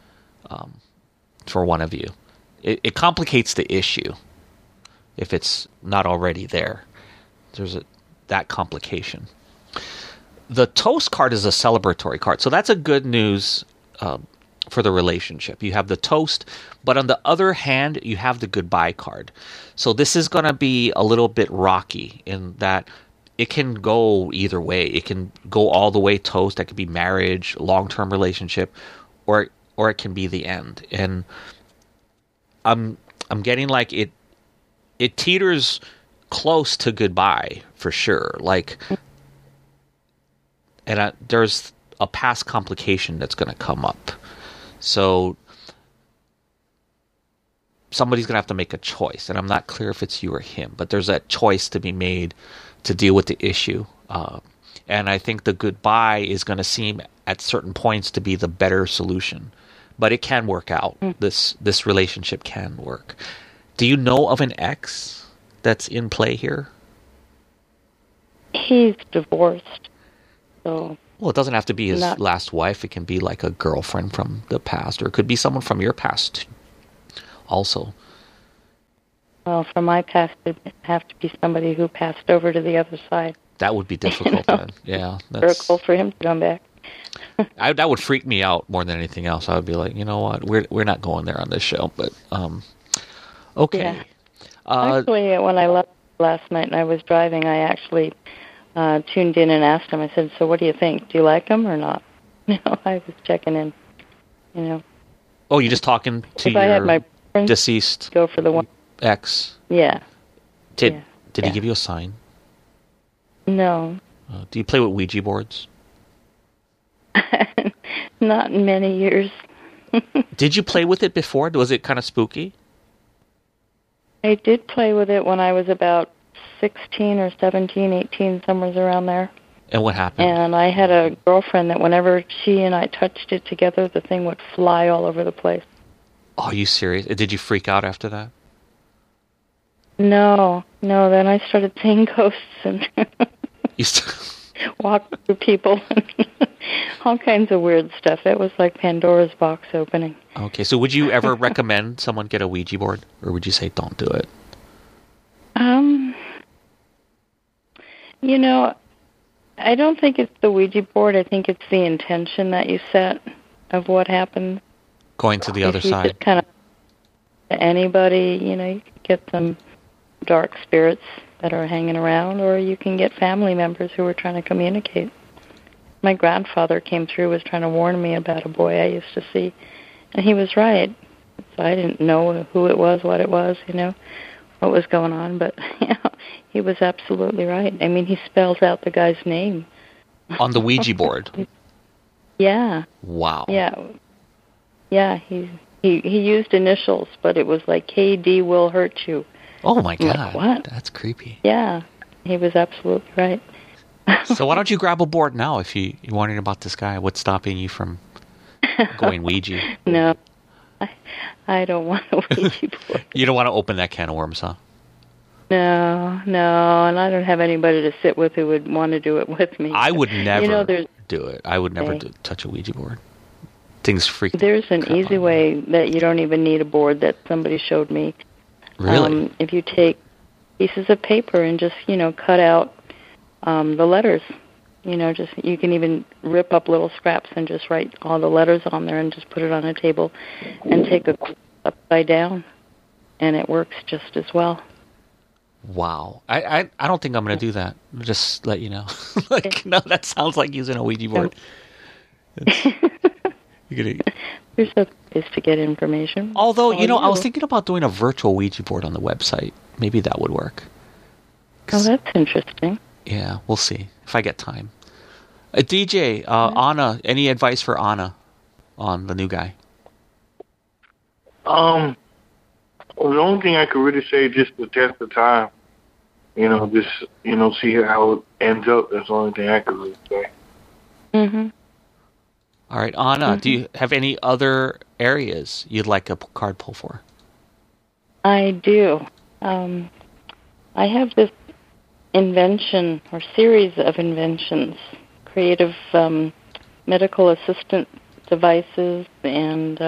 for one of you. It complicates the issue if it's not already there. There's that complication. The toast card is a celebratory card, so that's a good news for the relationship. You have the toast, but on the other hand, you have the goodbye card. So this is going to be a little bit rocky in that it can go either way. It can go all the way toast. That could be marriage, long-term relationship, or it can be the end. And I'm getting like it teeters close to goodbye for sure. Like, and there's a past complication that's going to come up. So somebody's going to have to make a choice, and I'm not clear if it's you or him, but there's that choice to be made to deal with the issue. And I think the goodbye is going to seem at certain points to be the better solution, but it can work out. This relationship can work. Do you know of an ex that's in play here? He's divorced, so... Well, it doesn't have to be his last wife. It can be like a girlfriend from the past, or it could be someone from your past also. Well, from my past, it would have to be somebody who passed over to the other side. That would be difficult then. Yeah. Miracle for him to come back. That would freak me out more than anything else. I would be like, you know what, we're not going there on this show. But okay. Yeah. Actually, when I left last night and I was driving, I actually tuned in and asked him. I said, "So, what do you think? Do you like him or not?" I was checking in. Oh, you're just talking to I had my deceased go for the one ex. Yeah. Did he give you a sign? No. Do you play with Ouija boards? Not in many years. Did you play with it before? Was it kind of spooky? I did play with it when I was about 16 or 17, 18, somewhere around there. And what happened? And I had a girlfriend that whenever she and I touched it together, the thing would fly all over the place. Oh, are you serious? Did you freak out after that? No. Then I started seeing ghosts and walked through people and all kinds of weird stuff. It was like Pandora's box opening. Okay, so would you ever recommend someone get a Ouija board, or would you say don't do it? I don't think it's the Ouija board. I think it's the intention that you set of what happens. Going to the other side. Just kind of anybody, you can get some dark spirits that are hanging around, or you can get family members who are trying to communicate. My grandfather came through, was trying to warn me about a boy I used to see, and he was right. So I didn't know who it was, what it was, what was going on, but he was absolutely right. I mean, he spells out the guy's name. On the Ouija board? Yeah. Wow. Yeah, he used initials, but it was like KD will hurt you. Oh my God. Like, what? That's creepy. Yeah. He was absolutely right. So why don't you grab a board now if you're wondering about this guy? What's stopping you from going Ouija? No, I don't want a Ouija board. You don't want to open that can of worms, huh? No, and I don't have anybody to sit with who would want to do it with me. I would never there's do it. I would never touch a Ouija board. Things freak. There's an easy way that you don't even need a board that somebody showed me. Really? If you take pieces of paper and just, cut out the letters. You can even rip up little scraps and just write all the letters on there and just put it on a table and take a upside down, and it works just as well. Wow. I don't think I'm going to do that. Just let you know. No, that sounds like using a Ouija board. There's other ways to get information. Although, I was thinking about doing a virtual Ouija board on the website. Maybe that would work. Oh, that's interesting. Yeah, we'll see if I get time. DJ, Anna, any advice for Anna on the new guy? Well, the only thing I could really say, just to test the time. Just, see how it ends up. That's the only thing I could really say. Mm-hmm. All right, Anna, do you have any other areas you'd like a card pull for? I do. I have this invention or series of inventions, creative medical assistant devices, and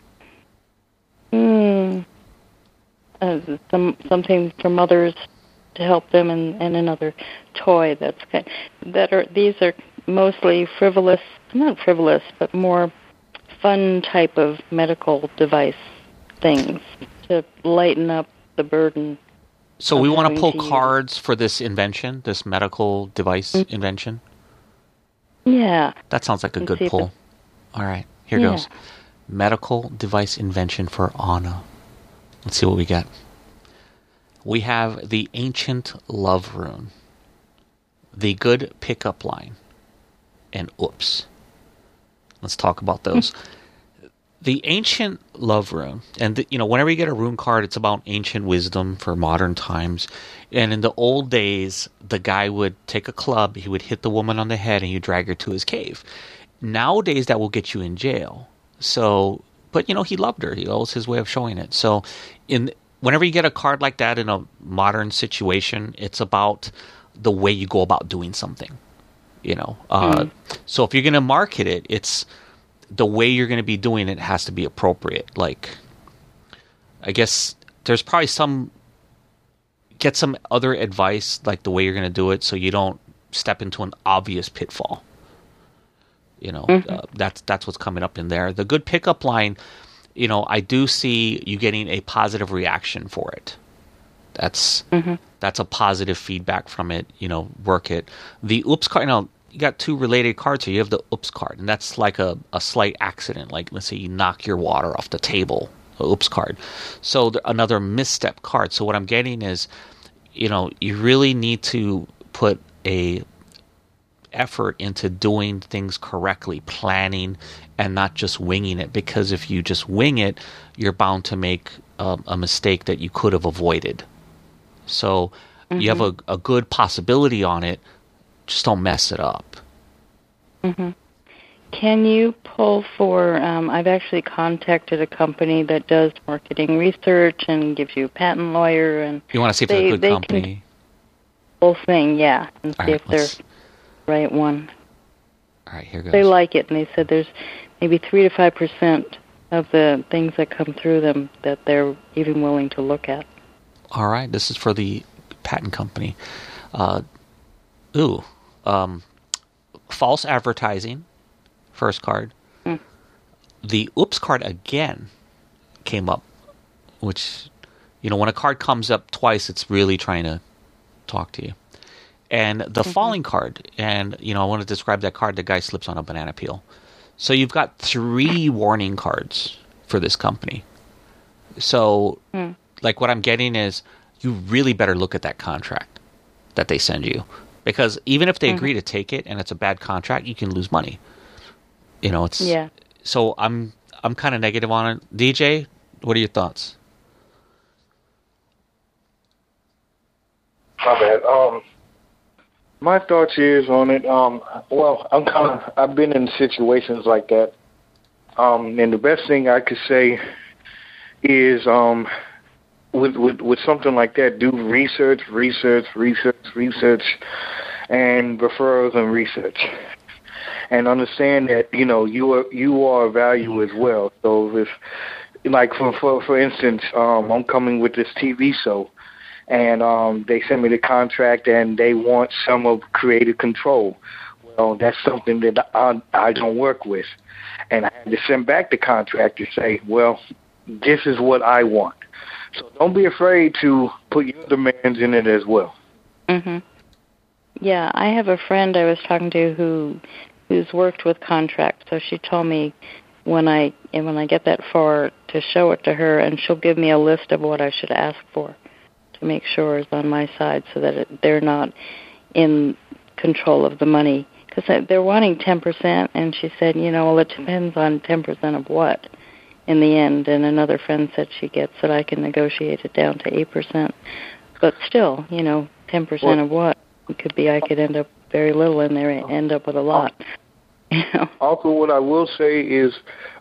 something for mothers to help them, and another toy these are mostly not frivolous, but more fun type of medical device things to lighten up the burden. So we want to pull cards for this invention, this medical device invention? Yeah. That sounds like a good pull. All right, here goes. Medical device invention for Anna. Let's see what we get. We have the Ancient Love Rune, the Good Pickup Line, and Oops. Let's talk about those. The Ancient Love Rune, and whenever you get a rune card, it's about ancient wisdom for modern times. And in the old days, the guy would take a club, he would hit the woman on the head, and he'd drag her to his cave. Nowadays, that will get you in jail. So, but he loved her. That was his way of showing it. So, whenever you get a card like that in a modern situation, it's about the way you go about doing something. So if you're going to market it, it's the way you're going to be doing it has to be appropriate. Like, I guess there's probably get some other advice, like the way you're going to do it, so you don't step into an obvious pitfall. That's what's coming up in there. The Good Pickup Line, I do see you getting a positive reaction for it. That's a positive feedback from it. Work it. The Oops card, you got two related cards here. You have the Oops card, and that's like a slight accident. Like, let's say you knock your water off the table, a Oops card. So another misstep card. So what I'm getting is, you really need to put a effort into doing things correctly, planning, and not just winging it. Because if you just wing it, you're bound to make a mistake that you could have avoided. So you have a good possibility on it. Just don't mess it up. Mm-hmm. Can you pull for, I've actually contacted a company that does marketing research and gives you a patent lawyer. And you want to see if they're a good company? Whole thing, yeah, and see if they're the right one. All right, here goes. They like it, and they said there's maybe 3 to 5% of the things that come through them that they're even willing to look at. All right, this is for the patent company. False advertising, first card. The Oops card again came up, which, when a card comes up twice, it's really trying to talk to you. And the falling card, and, I want to describe that card. The guy slips on a banana peel. So you've got 3 warning cards for this company. So, like, what I'm getting is you really better look at that contract that they send you. Because even if they agree to take it and it's a bad contract, you can lose money. So I'm kind of negative on it. DJ, what are your thoughts? My bad. My thoughts is on it. Well, I've been in situations like that. And the best thing I could say is, with something like that, do research, and referrals and research, and understand that you are a value as well. So if, like for instance, I'm coming with this TV show, and they send me the contract, and they want some of creative control. Well, that's something that I don't work with, and I had to send back the contract to say, well, this is what I want. So don't be afraid to put your demands in it as well. Mhm. Yeah, I have a friend I was talking to who's worked with contracts. So she told me when I get that far to show it to her, and she'll give me a list of what I should ask for to make sure it's on my side, so that they're not in control of the money. Because they're wanting 10%, and she said, well, it depends on 10% of what in the end. And another friend said she gets that I can negotiate it down to 8%. But still, 10% of what? It could be I could end up very little and they end up with a lot. Also, what I will say is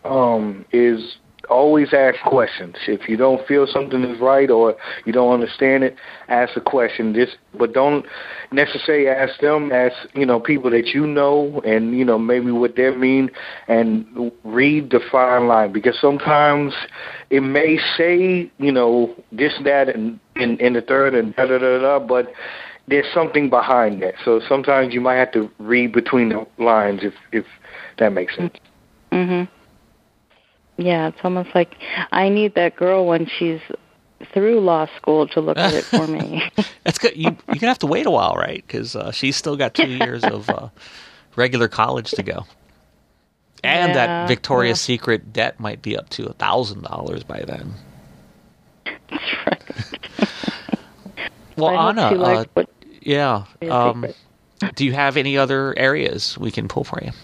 always ask questions. If you don't feel something is right or you don't understand it, ask a question. But don't necessarily ask them. Ask people that you know, and maybe what they mean, and read the fine line, because sometimes it may say this, that, and in the third, and da da da da, but there's something behind that. So sometimes you might have to read between the lines, if that makes sense. Mhm. Yeah, it's almost like I need that girl when she's through law school to look at it for me. That's good. You're going to have to wait a while, right? Because she's still got 2 years of regular college to go. And that Victoria's Secret debt might be up to $1,000 by then. That's right. Well, Anna, Yeah. Do you have any other areas we can pull for you?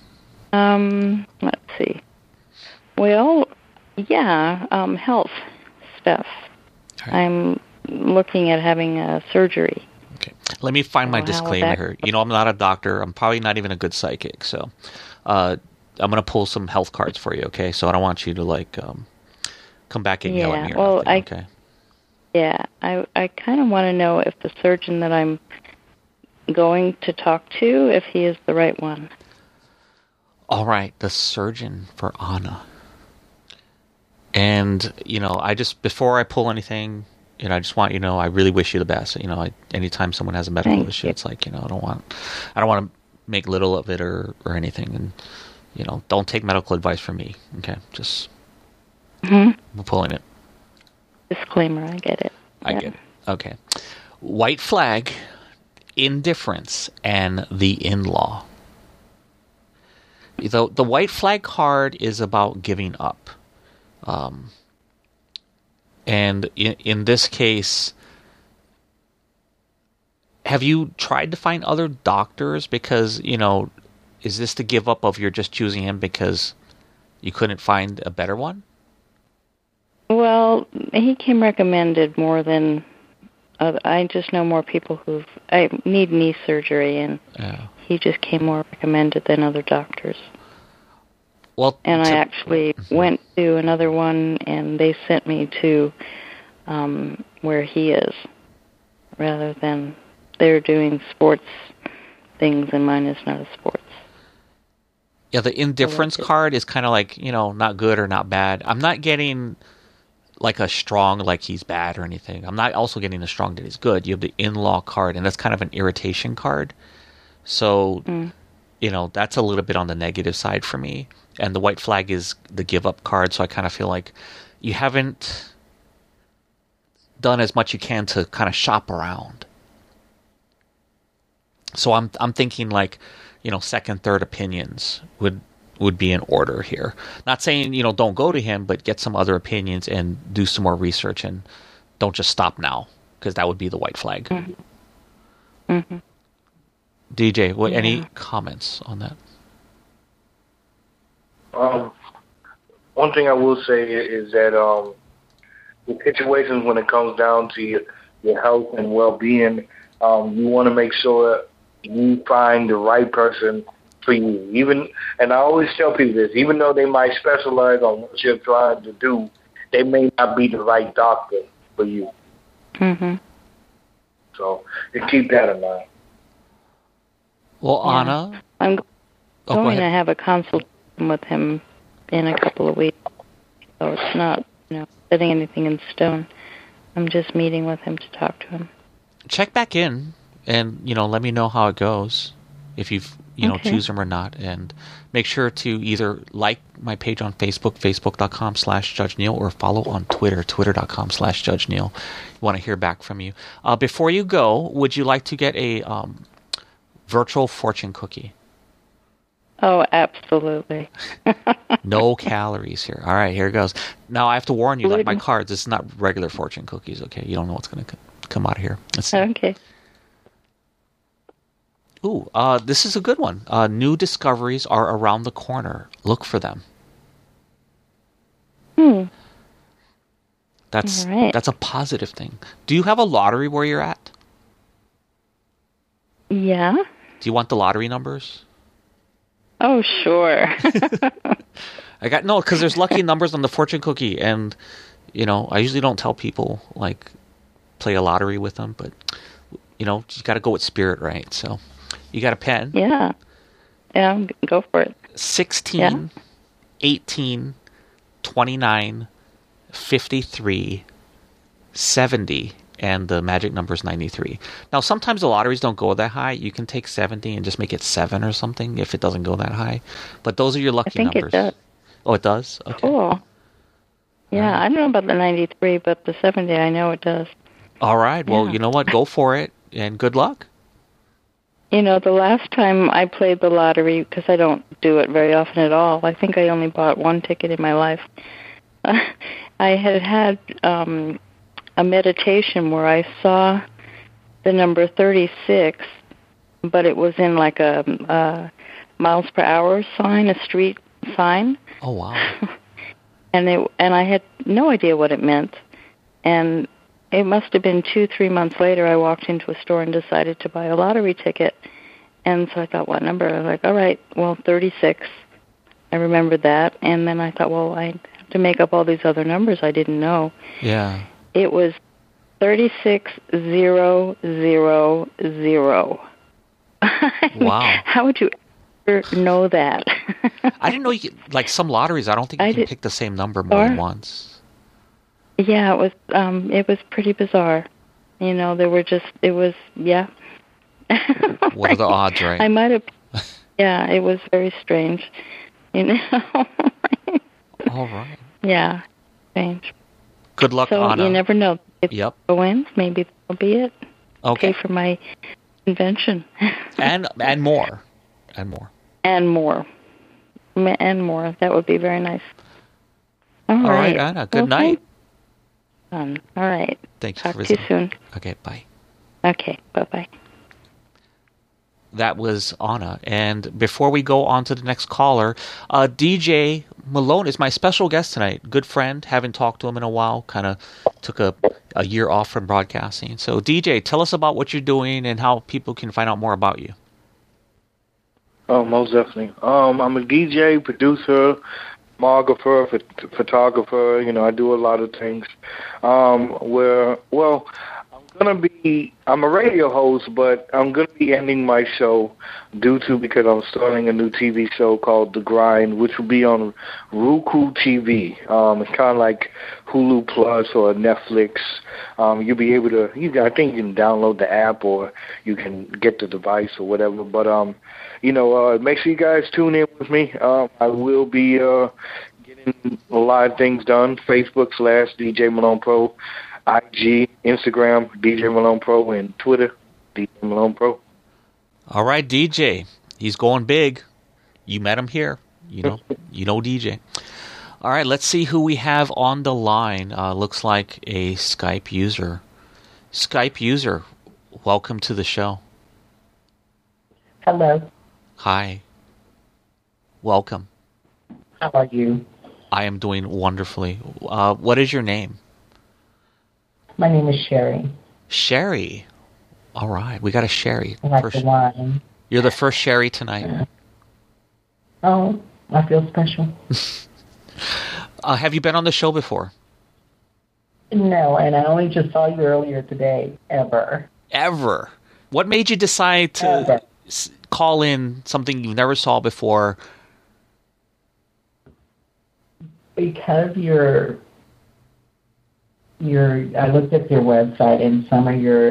Let's see. Well, yeah, health stuff. Right. I'm looking at having a surgery. Okay. Let me find my disclaimer here. I'm not a doctor. I'm probably not even a good psychic. So I'm going to pull some health cards for you, okay? So I don't want you to, come back and yell at me or nothing, okay? Yeah, I kind of want to know if the surgeon that I'm going to talk to, if he is the right one. All right, the surgeon for Anna. And, before I pull anything, I just want I really wish you the best. Anytime someone has a medical issue, it's like, I don't want to make little of it or anything. And, don't take medical advice from me, okay? Just, we're pulling it. Disclaimer, I get it. I get it. Okay. White flag, indifference, and the in-law. The white flag card is about giving up. And in this case, have you tried to find other doctors? Because, is this the give up of you're just choosing him because you couldn't find a better one? Well, he came recommended more than I just know more people I need knee surgery, and he just came more recommended than other doctors. Well, and I actually went to another one, and they sent me to where he is, rather than they're doing sports things, and mine is not a sports. Yeah, the indifference card is kind of like, not good or not bad. I'm not getting like a strong, like he's bad or anything. I'm not also getting a strong that he's good. You have the in-law card, and that's kind of an irritation card. So, that's a little bit on the negative side for me. And the white flag is the give-up card, so I kind of feel like you haven't done as much you can to kind of shop around. So I'm thinking like, second, third opinions would be in order here. Not saying, don't go to him, but get some other opinions and do some more research, and don't just stop now, because that would be the white flag. Mm-hmm. Mm-hmm. DJ, any comments on that? One thing I will say is that the situations when it comes down to your health and well-being, you want to make sure you find the right person for you. And I always tell people this, even though they might specialize on what you're trying to do, they may not be the right doctor for you. Mm-hmm. So you keep that in mind. Well, Yeah. Anna, I'm go going to ahead. have a consultation with him in a couple of weeks, so it's not, setting anything in stone. I'm just meeting with him to talk to him. Check back in and let me know how it goes, if you've Okay. choose him or not, and make sure to either like my page on Facebook, facebook.com/Judge Neil, or follow on Twitter, twitter.com/Judge Neil. We want to hear back from you. Before you go, would you like to get a virtual fortune cookie? Oh, absolutely. No calories here. All right, here it goes. Now I have to warn you, like my Gluten. cards, it's not regular fortune cookies, okay? You don't know what's going to come out of here. Let's see. Okay. Ooh, this is a good one. New discoveries are around the corner. Look for them. That's All right. that's a positive thing. Do you have a lottery where you're at? Yeah. Do you want the lottery numbers? Oh, sure. Because there's lucky numbers on the fortune cookie, and I usually don't tell people like play a lottery with them, but you got to go with spirit, right? So you got a pen. Yeah. Yeah, go for it. 16, Yeah. 18, 29, 53, 70, and the magic number is 93. Now, sometimes the lotteries don't go that high. You can take 70 and just make it 7 or something if it doesn't go that high. But those are your lucky I think numbers. it does. Oh, it does? Okay. Cool. Yeah, I don't know about the 93, but the 70, I know it does. All right. Well, Yeah. you know what? Go for it, and good luck. The last time I played the lottery, because I don't do it very often at all, I think I only bought one ticket in my life. I had a meditation where I saw the number 36, but it was in like a miles per hour sign, a street sign. Oh, wow. And I had no idea what it meant. And it must have been 2-3 months later, I walked into a store and decided to buy a lottery ticket. And so I thought, what number? I was like, all right, well, 36. I remembered that. And then I thought, well, I have to make up all these other numbers I didn't know. Yeah. It was 36000. Wow. How would you ever know that? I didn't know you could, like some lotteries, I don't think you can pick the same number more than once. Yeah, it was pretty bizarre. There were yeah. What are the odds, right? I might have, yeah, it was very strange. All right. Yeah, strange. Good luck, So Anna. you never know. If Yep. it wins, maybe that'll be it. Okay. Pay for my invention. And more. And more. And more. And more. That would be very nice. All All right, right, Anna. Good night. All right. Thank you Talk for to you visiting. soon. Okay, bye. Okay, bye-bye. That was Anna. And before we go on to the next caller, DJ Malone is my special guest tonight. Good friend. Haven't talked to him in a while. Kind of took a year off from broadcasting. So, DJ, tell us about what you're doing and how people can find out more about you. Oh, most definitely. I'm a DJ, producer, photographer. I do a lot of things. I'm a radio host, but I'm going to be ending my show because I'm starting a new TV show called The Grind, which will be on Roku TV. It's kind of like Hulu Plus or Netflix. You'll be able to, I think you can download the app or you can get the device or whatever. But, make sure you guys tune in with me. I will be getting a lot of things done. Facebook /DJ Malone Pro. IG, Instagram, DJ Malone Pro, and Twitter, DJ Malone Pro. All right, DJ. He's going big. You met him here. You know DJ. All right, let's see who we have on the line. Looks like a Skype user. Skype user, welcome to the show. Hello. Hi. Welcome. How are you? I am doing wonderfully. What is your name? My name is Sherry. Sherry. All right, we got a Sherry. I like the wine. You're the first Sherry tonight. Oh, I feel special. Have you been on the show before? No, and I only just saw you earlier today. Ever. What made you decide to call in something you never saw before? Because I looked at your website, and some of your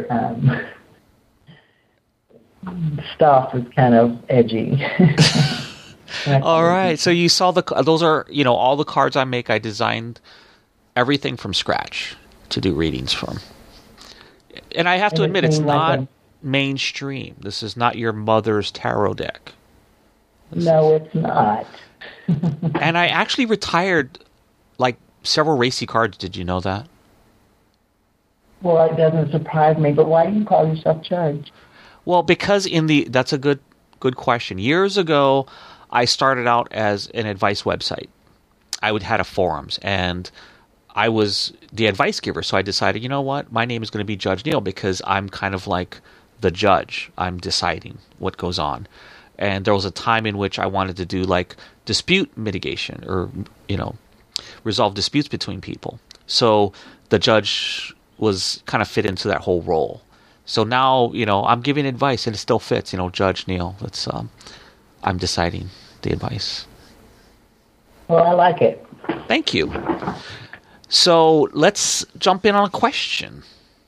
stuff is kind of edgy. All right, so you saw those are, all the cards I make. I designed everything from scratch to do readings from. And I have to admit, it's not mainstream. This is not your mother's tarot deck. It's not. And I actually retired several racy cards. Did you know that? Well, it doesn't surprise me, but why do you call yourself judge? Well, because that's a good question. Years ago, I started out as an advice website. I had a forums, and I was the advice giver. So I decided, you know what? My name is going to be Judge Neil because I'm kind of like the judge. I'm deciding what goes on. And there was a time in which I wanted to do dispute mitigation or, resolve disputes between people. So the judge was kind of fit into that whole role. So now, I'm giving advice and it still fits, Judge Neil. I'm deciding the advice. Well, I like it. Thank you. So let's jump in on a question.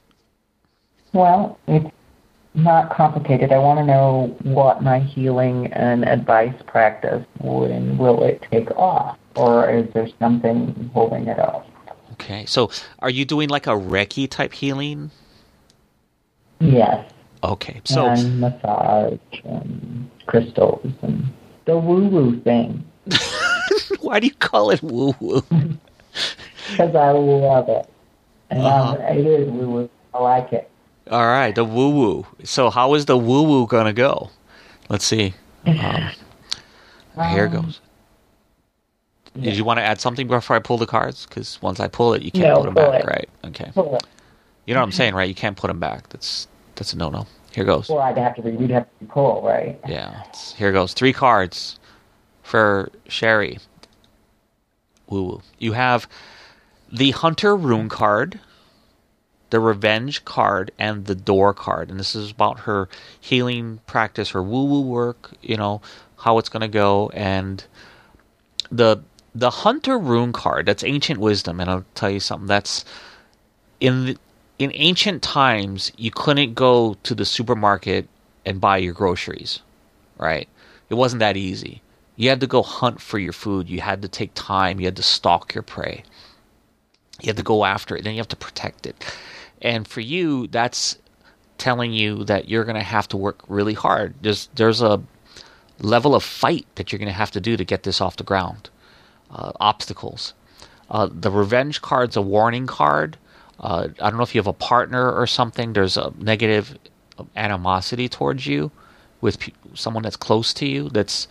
Well, it's not complicated. I want to know what my healing and advice practice will it take off, or is there something holding it off? Okay, so are you doing a Reiki type healing? Yes. Okay, so and massage and crystals and the woo-woo thing. Why do you call it woo-woo? Because I love it. And it is woo-woo. I like it. All right, the woo-woo. So how is the woo-woo going to go? Let's see. Here it goes. Yeah. Did you want to add something before I pull the cards? Because once I pull it, you can't put them back, right? Okay. Pull it. You know what I'm saying, right? You can't put them back. That's a no-no. Here goes. Well, you'd have to pull, right? Yeah. Here goes. 3 cards for Sherry. Woo-woo. You have the Hunter Rune card, the Revenge card, and the Door card. And this is about her healing practice, her woo-woo work, how it's going to go. And the Hunter Rune card, that's ancient wisdom. And I'll tell you something. That's in ancient times, you couldn't go to the supermarket and buy your groceries, right? It wasn't that easy. You had to go hunt for your food. You had to take time. You had to stalk your prey. You had to go after it. Then you have to protect it. And for you, that's telling you that you're going to have to work really hard. There's a level of fight that you're going to have to do to get this off the ground. Obstacles. The Revenge card's a warning card. I don't know if you have a partner or something. There's a negative animosity towards you with someone that's close to you that's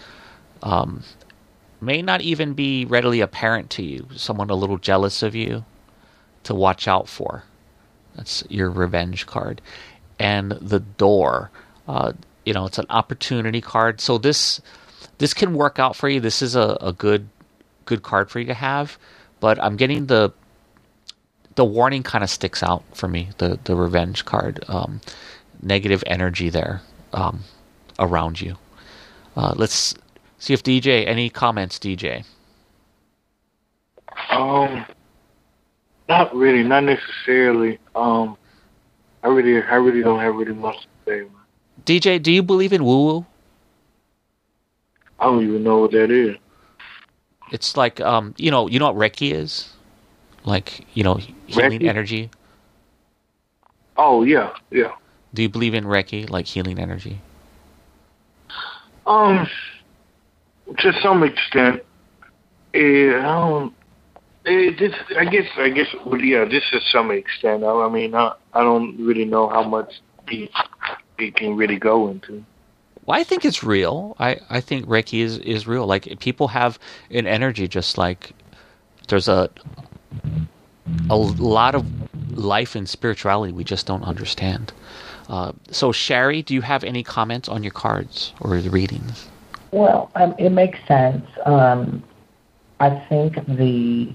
may not even be readily apparent to you. Someone a little jealous of you to watch out for. That's your Revenge card. And the Door, it's an opportunity card. So this can work out for you. This is a good card for you to have. But I'm getting the warning kind of sticks out for me, the Revenge card. Negative energy there around you. Let's see if DJ, any comments, DJ? Not really, not necessarily. I really don't have really much to say. DJ, do you believe in woo-woo? I don't even know what that is. It's like, you know what Reiki is? Healing Reiki? energy. Oh, yeah. Do you believe in Reiki, like healing energy? To some extent. I guess, just to some extent. I don't really know how much it can really go into. Well, I think it's real. I think Reiki is real. Like, people have an energy, just like there's a lot of life and spirituality we just don't understand. So, Sherry, do you have any comments on your cards or the readings? Well, it makes sense. I think the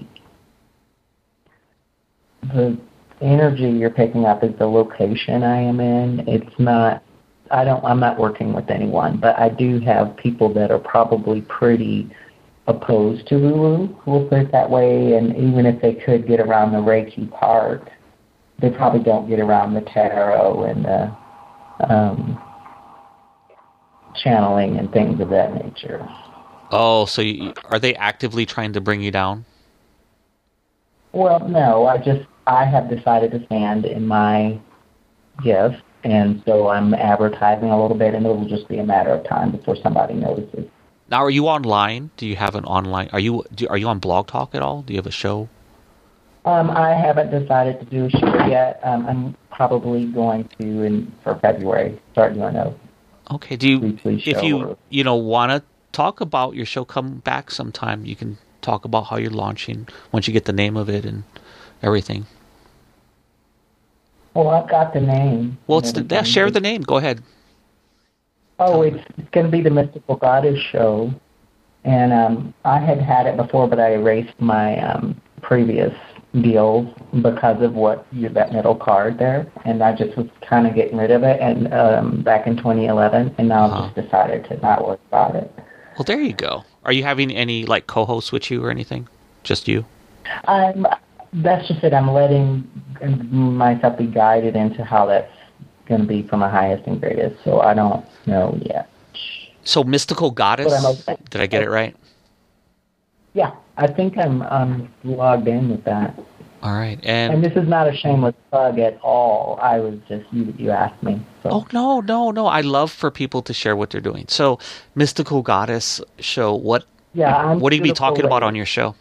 energy you're picking up is the location I am in. It's not. I'm not working with anyone, but I do have people that are probably pretty opposed to woo-woo, we'll put it that way, and even if they could get around the Reiki part, they probably don't get around the tarot and the channeling and things of that nature. Oh, so are they actively trying to bring you down? Well, no, I have decided to stand in my gift, and so I'm advertising a little bit, and it'll just be a matter of time before somebody notices. Now, are you online? Do you have an online? Are you on Blog Talk at all? Do you have a show? I haven't decided to do a show yet. I'm probably going to for February start doing a Okay. Do you, weekly show. if you want to talk about your show, come back sometime. You can talk about how you're launching once you get the name of it and everything. Well, I've got the name. Well, share the name. Go ahead. Oh, it's going to be the Mystical Goddess Show, and I had it before, but I erased my previous deals because of that middle card there, and I just was kind of getting rid of it, and back in 2011, and now I've just decided to not worry about it. Well, there you go. Are you having any co-hosts with you or anything? Just you? That's just it. I'm letting myself be guided into how that's going to be from the highest and greatest, so I don't know yet. So Mystical Goddess, did I get it right? Yeah, I think I'm logged in with that. All right. And this is not a shameless plug at all. I was just, you asked me. So. Oh, no. I love for people to share what they're doing. So Mystical Goddess Show, what are you be talking about on your show?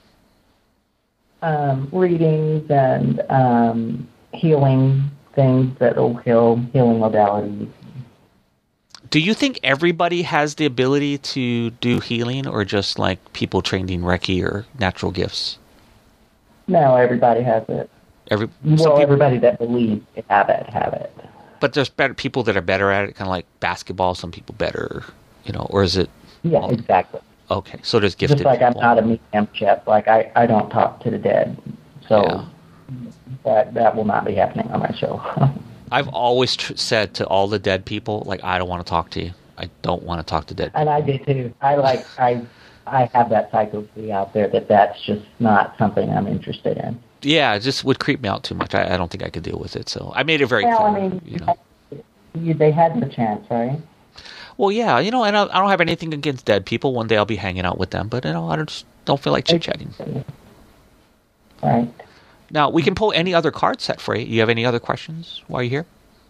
Readings and healing things that will healing modalities. Do you think everybody has the ability to do healing, or just people trained in Reiki or natural gifts? No, everybody has it. Everybody that believes they have it. But there's people that are better at it, kind of like basketball. Some people better, or is it? Yeah, exactly. Okay, so there's gifted just like people. I'm not a mediumship. I don't talk to the dead, so that will not be happening on my show. I've always said to all the dead people, I don't want to talk to you. I don't want to talk to dead people. And I do too. I have that psychopathy out there that's just not something I'm interested in. Yeah, it just would creep me out too much. I don't think I could deal with it. So I made it very clear. I mean, they had the chance, right? Well, yeah, and I don't have anything against dead people. One day I'll be hanging out with them, but I just don't feel like chit-chatting. Right. Now, we can pull any other card set for you. You have any other questions while you're here?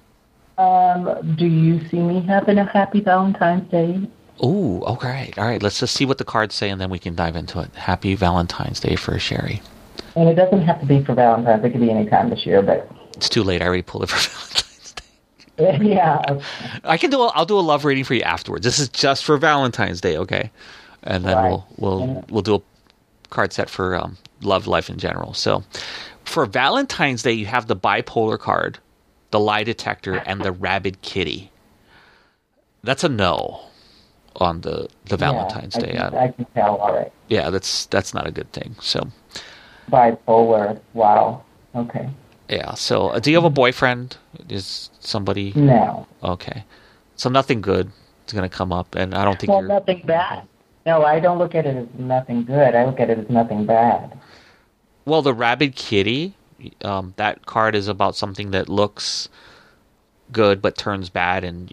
Do you see me having a happy Valentine's Day? Ooh, okay. All right, let's just see what the cards say, and then we can dive into it. Happy Valentine's Day for Sherry. And it doesn't have to be for Valentine's. It could be any time this year, but... It's too late. I already pulled it for Valentine's Day. Yeah. Okay. I'll do a love reading for you afterwards. This is just for Valentine's Day, okay? And then we'll do a card set for love life in general. So, for Valentine's Day, you have the bipolar card, the lie detector, and the rabid kitty. That's a no on the Valentine's Day. I can tell. All right. Yeah, that's not a good thing. So bipolar. Wow. Okay. Yeah. So, do you have a boyfriend? Is somebody? No. Okay. So nothing good is going to come up, and I don't think you're nothing bad. No, I don't look at it as nothing good. I look at it as nothing bad. Well, the rabid kitty, that card is about something that looks good but turns bad, and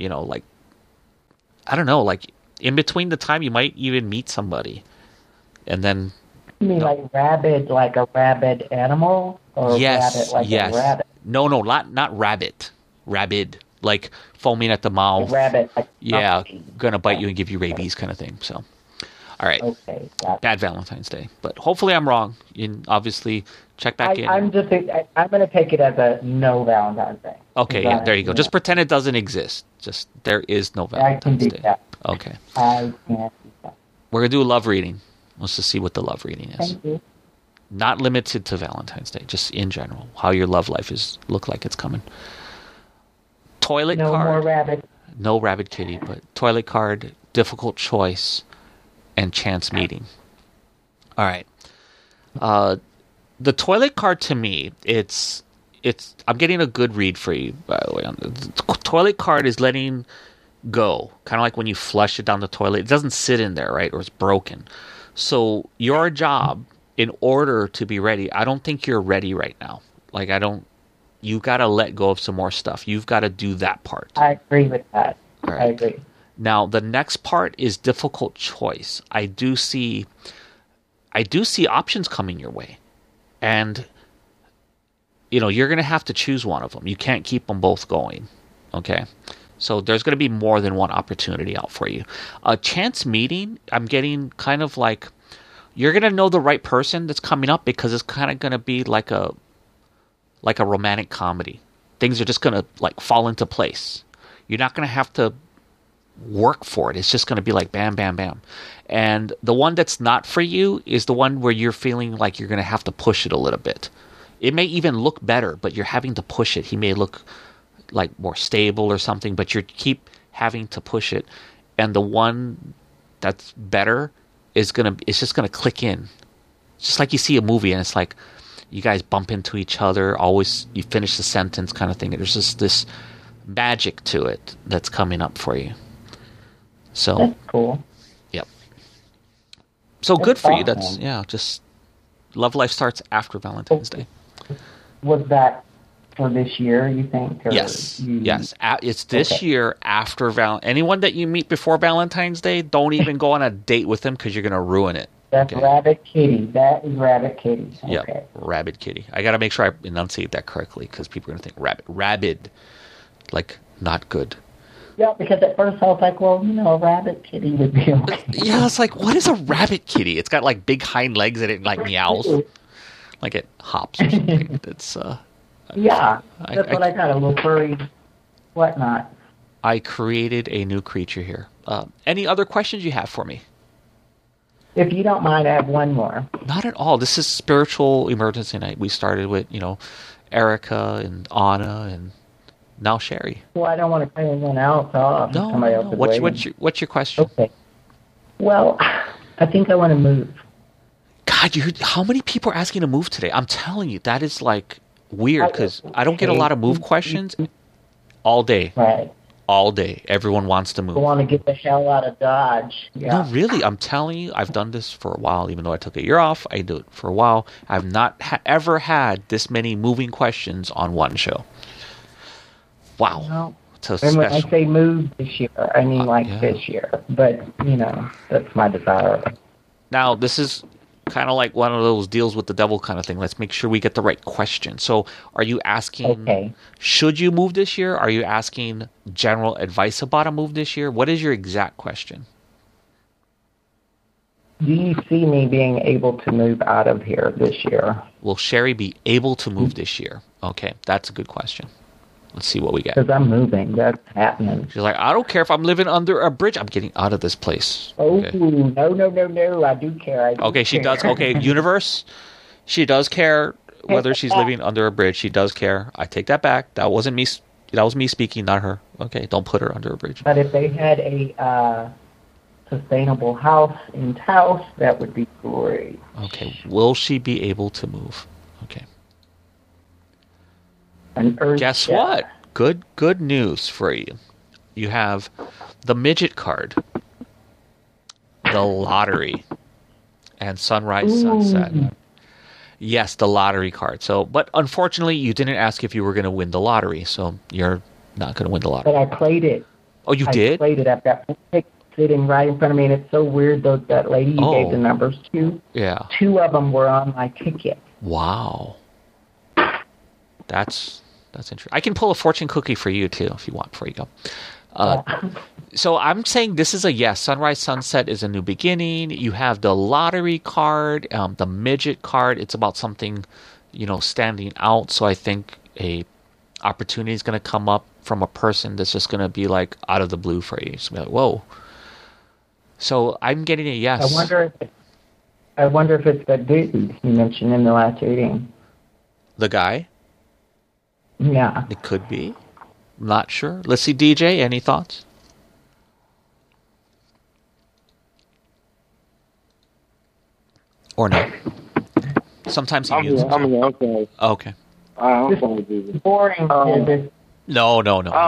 I don't know, in between the time you might even meet somebody, and then. You mean like rabid, like a rabid animal, or yes, rabbit like a rabbit? No, not rabbit, rabid, like foaming at the mouth. Rabbit. Gonna bite you and give you rabies, kind of thing. So. All right. Okay. Bad Valentine's Day, but hopefully I'm wrong. You obviously check back in. I'm going to take it as a no Valentine's Day. Okay, there you go. Just pretend it doesn't exist. Just there is no Valentine's Day. That. Okay. I can't do that. We're gonna do a love reading. Let's just see what the love reading is. Thank you. Not limited to Valentine's Day, just in general, how your love life look like it's coming. toilet No card. more rabbit. No rabbit kitty, but toilet card, difficult choice, and chance meeting. All right. The toilet card to me, it's. I'm getting a good read for you, by the way. The toilet card is letting go, kind of like when you flush it down the toilet. It doesn't sit in there, right, or it's broken. So your job, in order to be ready, I don't think you're ready right now. Like you got to let go of some more stuff. You've got to do that part. I agree with that. All right. I agree. Now the next part is difficult choice. I do see options coming your way, and you're going to have to choose one of them. You can't keep them both going. Okay. So there's going to be more than one opportunity out for you. A chance meeting, I'm getting kind of like you're going to know the right person that's coming up, because it's kind of going to be like a romantic comedy. Things are just going to like fall into place. You're not going to have to work for it. It's just going to be like bam, bam, bam. And the one that's not for you is the one where you're feeling like you're going to have to push it a little bit. It may even look better, but you're having to push it. He may look like more stable or something, but you keep having to push it. And the one that's better it's just gonna click in. It's just like you see a movie and it's like you guys bump into each other, always you finish the sentence kind of thing. There's just this magic to it that's coming up for you. So that's cool. Yep. So That's good for you. awesome. That's just love life starts after Valentine's Day. Was that for this year, you think? Or Yes. you- Yes. It's this Okay. year after Anyone that you meet before Valentine's Day, don't even go on a date with them because you're going to ruin it. That's Okay. Rabbit Kitty. That is Rabbit Kitty. Okay. Yep. Rabid kitty. I got to make sure I enunciate that correctly because people are going to think rabbit. Rabid. Like, not good. Yeah, because at first I was like, well, a Rabbit Kitty would be okay. Yeah, it's like, what is a rabbit kitty? It's got like big hind legs and it like meows. Like it hops or something. It's, Yeah, I- that's what I got, a little furry whatnot. I created a new creature here. Any other questions you have for me? If you don't mind, I have one more. Not at all. This is spiritual emergency night. We started with, Erica and Anna and now Sherry. Well, I don't want to cut anyone else off. No, Somebody else no. is What's your question? Okay. Well, I think I want to move. God, how many people are asking to move today? I'm telling you, that is like weird because I don't get a lot of move questions all day. Right. All day. Everyone wants to move. I want to get the hell out of Dodge. Yeah. No, really, I'm telling you, I've done this for a while. Even though I took a year off, I do it for a while. I've not ever had this many moving questions on one show. Wow. Well, It's a and when I special. say move this year, I mean Yeah. this year. But, that's my desire. Now, this is kind of like one of those deals with the devil kind of thing. Let's make sure we get the right question. So, are you asking, Okay. should you move this year? Are you asking general advice about a move this year? What is your exact question? Do you see me being able to move out of here this year? Will Sherry be able to move this year? Okay, that's a good question. Let's see what we get. Because I'm moving. That's happening. She's like, I don't care if I'm living under a bridge. I'm getting out of this place. Oh, Okay. no. I do care. I do Okay, she care. does. Okay, universe, she does care whether she's living under a bridge. She does care. I take that back. That wasn't me. That was me speaking, not her. Okay, don't put her under a bridge. But if they had a sustainable house in Taos, that would be great. Okay, will she be able to move? Okay. An earth Guess shell. what? Good news for you. You have the midget card, the lottery, and sunrise sunset. Yes, the lottery card. So, but unfortunately, you didn't ask if you were going to win the lottery, so you're not going to win the lottery. But I played it. Oh, you I did? played it. I've got tickets sitting right in front of me, and it's so weird, though, that lady you Oh. gave the numbers to, Yeah. 2 of them were on my ticket. Wow. That's interesting. I can pull a fortune cookie for you too if you want before you go. So I'm saying this is a yes. Sunrise Sunset is a new beginning. You have the lottery card, the midget card. It's about something, standing out. So I think a opportunity is going to come up from a person that's just going to be like out of the blue for you. It's gonna be like, whoa. So I'm getting a yes. I wonder if it's that dude you mentioned in the last reading. The guy? Yeah. It could be. Not sure. Let's see, DJ, any thoughts? Or no? Sometimes he mutes himself. I'm sorry. Okay. I'm sorry, dude. Boring. No.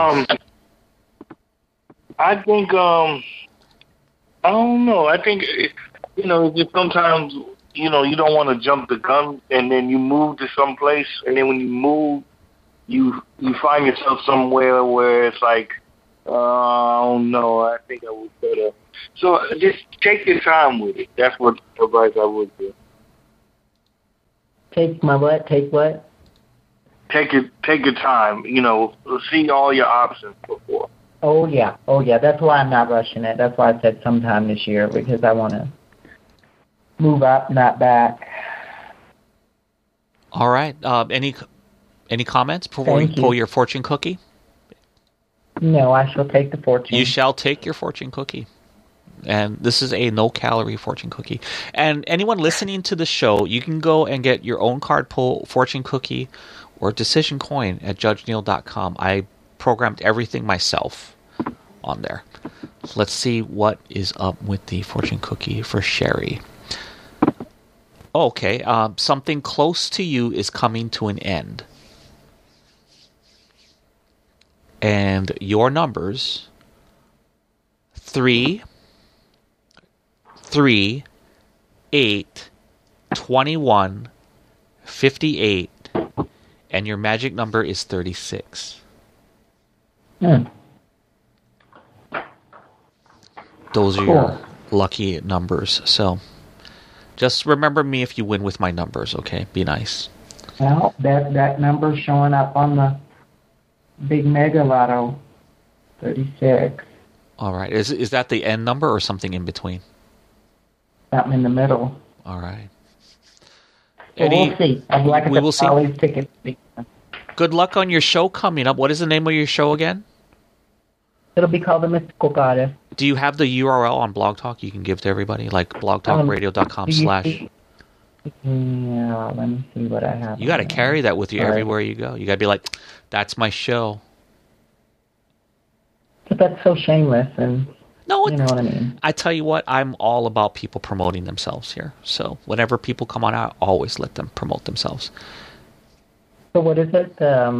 I think I don't know. I think it's just sometimes you don't want to jump the gun, and then you move to some place, and then when you move, you find yourself somewhere where it's like, I don't know. I think I would better. So just take your time with it. That's what advice I would do. Take my what? Take what? Take your time. See all your options before. Oh yeah. That's why I'm not rushing it. That's why I said sometime this year, because I want to move up, not back. All right. Any comments before you pull your fortune cookie? No, I shall take the fortune. You shall take your fortune cookie. And this is a no-calorie fortune cookie. And anyone listening to the show, you can go and get your own card pull fortune cookie or decision coin at judgeneil.com. I programmed everything myself on there. Let's see what is up with the fortune cookie for Sherry. Okay, something close to you is coming to an end. And your numbers 3, 8, 21, 58, and your magic number is 36. Those are your lucky numbers. So just remember me if you win with my numbers, okay? Be nice. Well, that number's showing up on the Big Mega Lotto, 36. All right. Is that the end number or something in between? Something in the middle. All right. So we'll see. I'd like we will see. Tickets. Good luck on your show coming up. What is the name of your show again? It'll be called The Mystical Goddess. Do you have the URL on Blog Talk you can give to everybody? Like blogtalkradio.com/. Yeah, let me see what I have. You got to carry that with you everywhere you go. You got to be like, that's my show. But that's so shameless, and no, you know what I mean. I tell you what, I'm all about people promoting themselves here. So whenever people come on out, I always let them promote themselves. So what is it?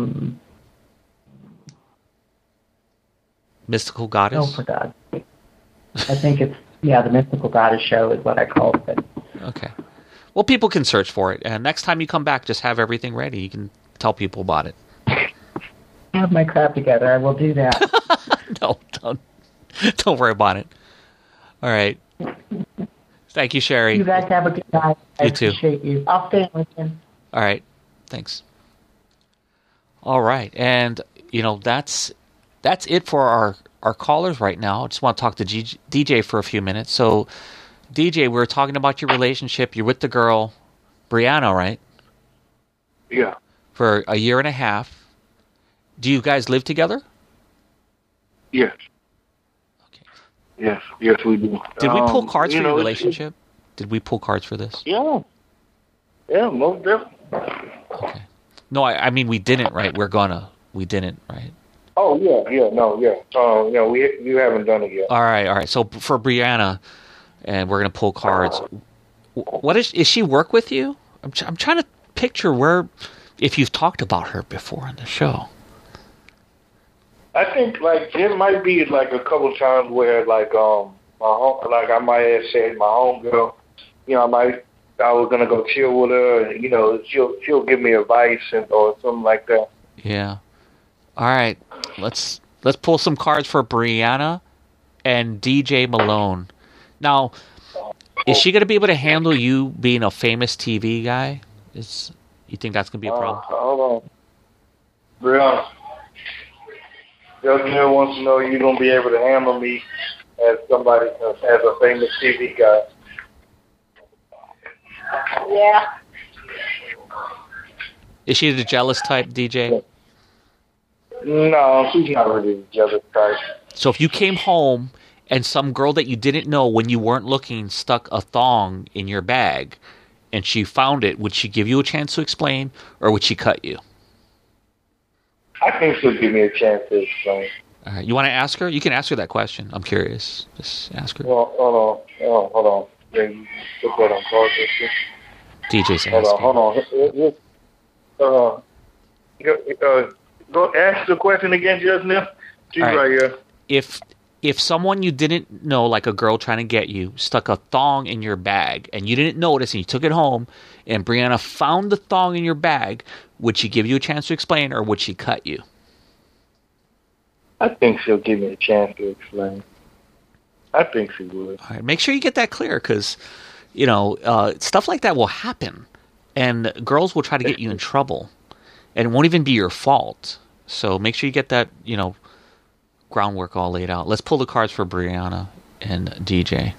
Mystical Goddess? Oh, for God. I think it's, the Mystical Goddess Show is what I call it. Okay. Well, people can search for it. And next time you come back, just have everything ready. You can tell people about it. I have my crap together. I will do that. No, don't worry about it. All right. Thank you, Sherry. You guys have a good night. I appreciate you. I'll stay with you. All right. Thanks. All right. And, that's it for our callers right now. I just want to talk to DJ for a few minutes. So, DJ, we were talking about your relationship. You're with the girl, Brianna, right? Yeah. For a year and a half. Do you guys live together? Yes. Okay. Yes, we do. Did we pull cards for your relationship? Did we pull cards for this? Yeah. Yeah, most definitely. Okay. No, I mean we didn't, right? We didn't, right? Oh, yeah. You haven't done it yet. All right. So for Brianna, and we're going to pull cards. What is she work with you? I'm trying to picture if you've talked about her before on the show. I think it might be a couple times where I might have said my homegirl, I was gonna go chill with her, and she'll give me advice or something like that. Yeah. All right. Let's pull some cards for Brianna and DJ Malone. Now, is she gonna be able to handle you being a famous TV guy? You think that's gonna be a problem? Hold on, Brianna. Judge Neil wants to know you're gonna be able to handle me as a famous TV guy. Yeah. Is she the jealous type, DJ? No, she's not really the jealous type. So if you came home and some girl that you didn't know when you weren't looking stuck a thong in your bag and she found it, would she give you a chance to explain or would she cut you? I think she'll give me a chance to explain. You want to ask her? You can ask her that question. I'm curious. Just ask her. Well, hold on. Look what I'm talking to. DJ's asking. Hold on. Go ask the question again, Justin. She's right here. If someone you didn't know, like a girl trying to get you, stuck a thong in your bag and you didn't notice and you took it home and Brianna found the thong in your bag, would she give you a chance to explain or would she cut you? I think she'll give me a chance to explain. I think she would. All right, make sure you get that clear because, stuff like that will happen and girls will try to get you in trouble and it won't even be your fault. So make sure you get that, groundwork all laid out. Let's pull the cards for Brianna and DJ.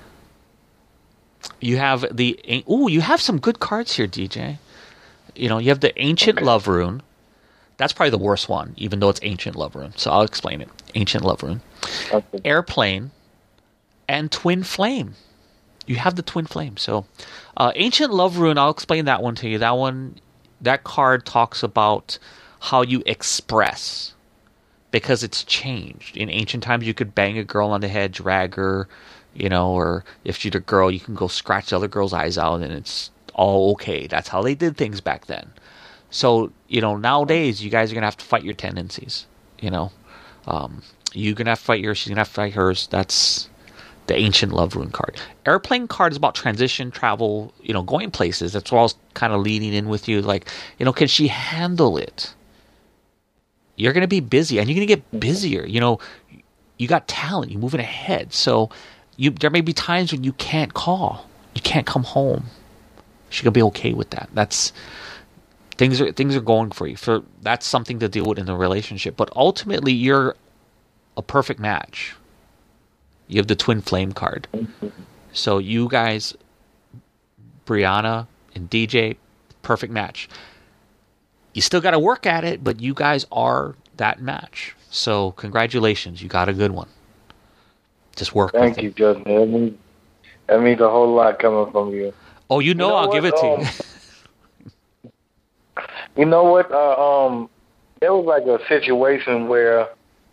You have you have some good cards here, DJ. You have the Ancient Love Rune. That's probably the worst one, even though it's Ancient Love Rune. So I'll explain it. Ancient Love Rune. Okay. Airplane and Twin Flame. You have the Twin Flame. So Ancient Love Rune, I'll explain that one to you. That card talks about how you express. Because it's changed. In ancient times, you could bang a girl on the head, drag her, or if she's a girl, you can go scratch the other girl's eyes out, and it's all okay. That's how they did things back then. So, nowadays, you guys are going to have to fight your tendencies, you're going to have to fight yours, she's going to have to fight hers. That's the Ancient Love Rune card. Airplane card is about transition, travel, going places. That's what I was kind of leading in with you. Like, can she handle it? You're going to be busy, and you're going to get busier. You got talent. You're moving ahead. So there may be times when you can't call. You can't come home. She's going to be okay with that. That's things are going for you. That's something to deal with in the relationship. But ultimately, you're a perfect match. You have the Twin Flame card. So you guys, Brianna and DJ, perfect match. You still got to work at it, but you guys are that match. So congratulations, you got a good one. Just work with it. Thank you, Justin. That means a whole lot coming from you. Oh, I'll give it to you. You know what? There was like a situation where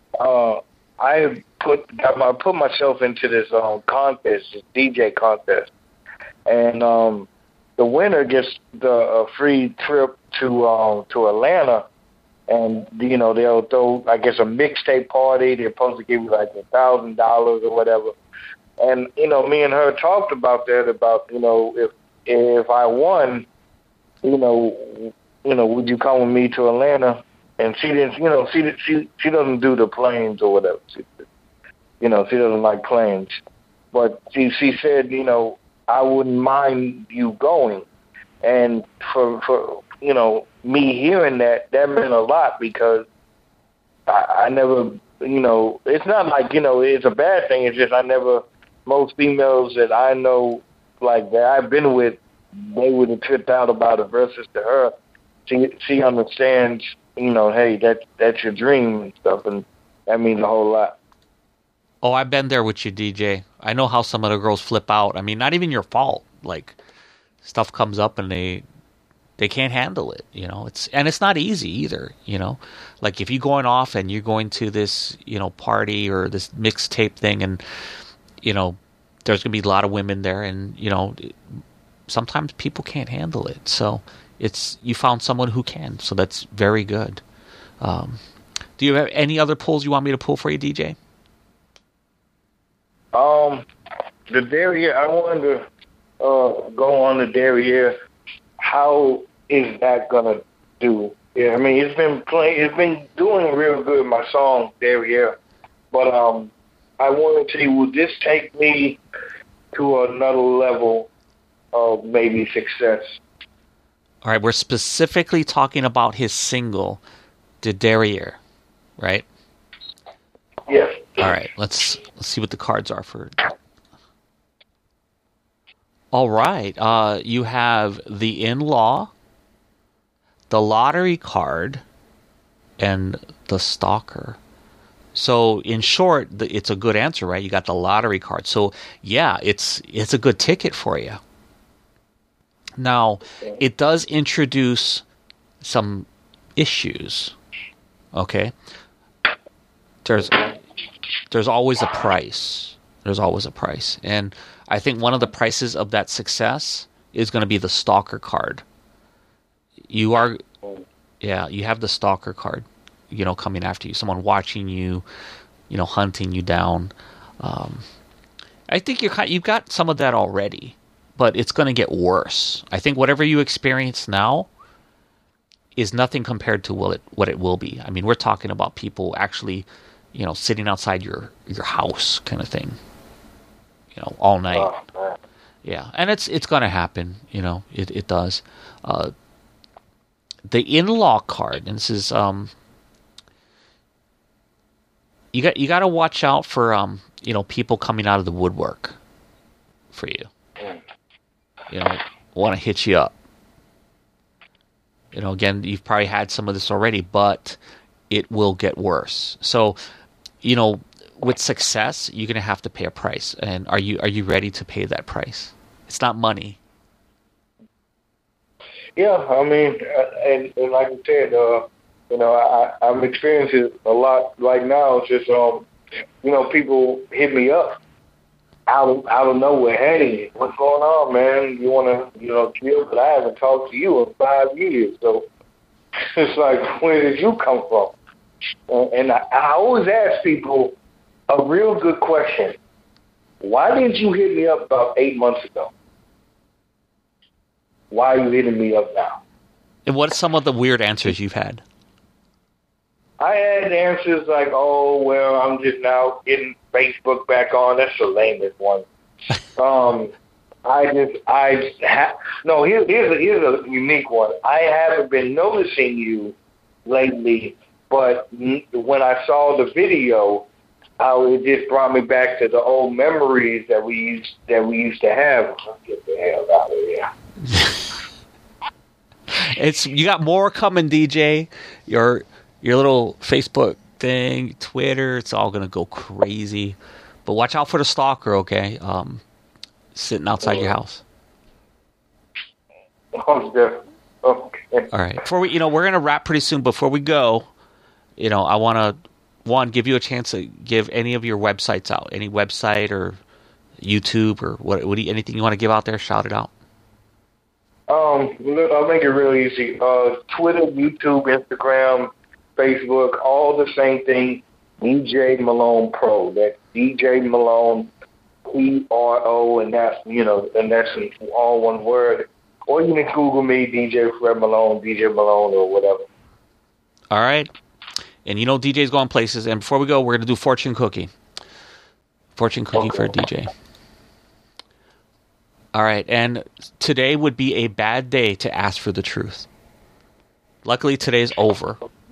I put myself into this contest, this DJ contest, and the winner gets a free trip to Atlanta, and they'll throw, I guess, a mixtape party. They're supposed to give you like $1,000 or whatever. And me and her talked about that. About if I won, would you come with me to Atlanta? And she didn't. She doesn't do the planes or whatever. She doesn't like planes. But she said, I wouldn't mind you going. And for me hearing that meant a lot because I never, it's not like, it's a bad thing. It's just most females that I know, like that I've been with, they would have tripped out about it versus to her. She understands, hey, that's your dream and stuff. And that means a whole lot. Oh, I've been there with you, DJ. I know how some of the girls flip out. I mean, not even your fault. Like, stuff comes up and they can't handle it, it's not easy either, like if you're going off and you're going to this, party or this mixtape thing and, there's going to be a lot of women there and, sometimes people can't handle it. So you found someone who can. So that's very good. Do you have any other pulls you want me to pull for you, DJ? The Derriere, I wanted to go on the Derriere. How is that gonna do? Yeah, I mean it's been doing real good. My song Derriere, but I wanted to see, would this take me to another level of maybe success? All right, we're specifically talking about his single, "De Derriere," right? Yes. All right, let's see what the cards are for. All right, you have the in-law, the lottery card, and the stalker. So, in short, it's a good answer, right? You got the lottery card. So, yeah, it's a good ticket for you. Now, it does introduce some issues. Okay, there's always a price. There's always a price, and I think one of the prices of that success is going to be the stalker card. You have the stalker card, coming after you, someone watching you, hunting you down. I think you've got some of that already, but it's going to get worse. I think whatever you experience now is nothing compared to what it will be. I mean, we're talking about people actually, sitting outside your house kind of thing, all night. Oh, yeah, and it's going to happen. It does. The in-law card, and this is you got to watch out for people coming out of the woodwork for you. Want to hit you up. Again, you've probably had some of this already, but it will get worse. So, with success, you're going to have to pay a price. And are you ready to pay that price? It's not money. Yeah, I mean, and like you said, I'm experiencing it a lot right now. It's just, people hit me up out of nowhere. Hey, what's going on, man? You want to, chill? But I haven't talked to you in 5 years. So it's like, where did you come from? And I always ask people a real good question. Why didn't you hit me up about 8 months ago? Why are you hitting me up now? And what are some of the weird answers you've had? I had answers like, oh, well, I'm just now getting Facebook back on. That's the lamest one. Here's a unique one. I haven't been noticing you lately, but when I saw the video, it just brought me back to the old memories that we used to have. Get the hell out of here. You got more coming, DJ. Your little Facebook thing, Twitter, it's all gonna go crazy. But watch out for the stalker, okay? Sitting outside your house. Okay. All right. Before we, we're gonna wrap pretty soon. Before we go, I want to give you a chance to give any of your websites out, any website or YouTube or anything you want to give out there. Shout it out. I'll make it real easy. Twitter, YouTube, Instagram, Facebook, all the same thing. DJ Malone Pro. That's DJ Malone PRO, and that's all one word. Or you can Google me, DJ Fred Malone, DJ Malone, or whatever. All right. And DJ's going places. And before we go, we're going to do fortune cookie. Fortune cookie for a DJ. All right. And today would be a bad day to ask for the truth. Luckily, today's over.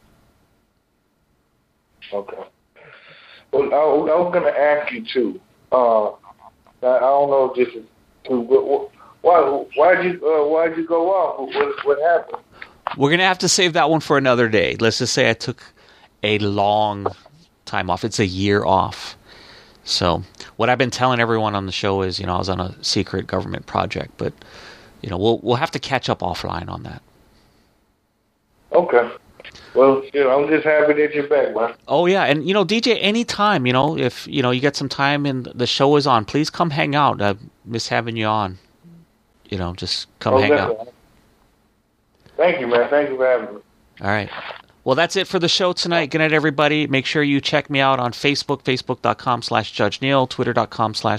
Okay. Well, I was going to ask you, too. I don't know if this is true, but why'd you go off? What happened? We're going to have to save that one for another day. Let's just say I took a long time off. It's a year off. So what I've been telling everyone on the show is, I was on a secret government project, but, we'll have to catch up offline on that. Okay. Well, I'm just happy that you're back, man. Oh, yeah. And, DJ, anytime, if, you get some time and the show is on, please come hang out. I miss having you on. Just come hang out. Thank you, man. Thank you for having me. All right. Well, that's it for the show tonight. Good night, everybody. Make sure you check me out on Facebook, facebook.com/Judge Neil,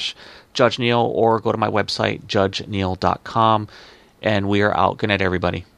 twitter.com/Judge Neil, or go to my website, judgeneil.com. And we are out. Good night, everybody.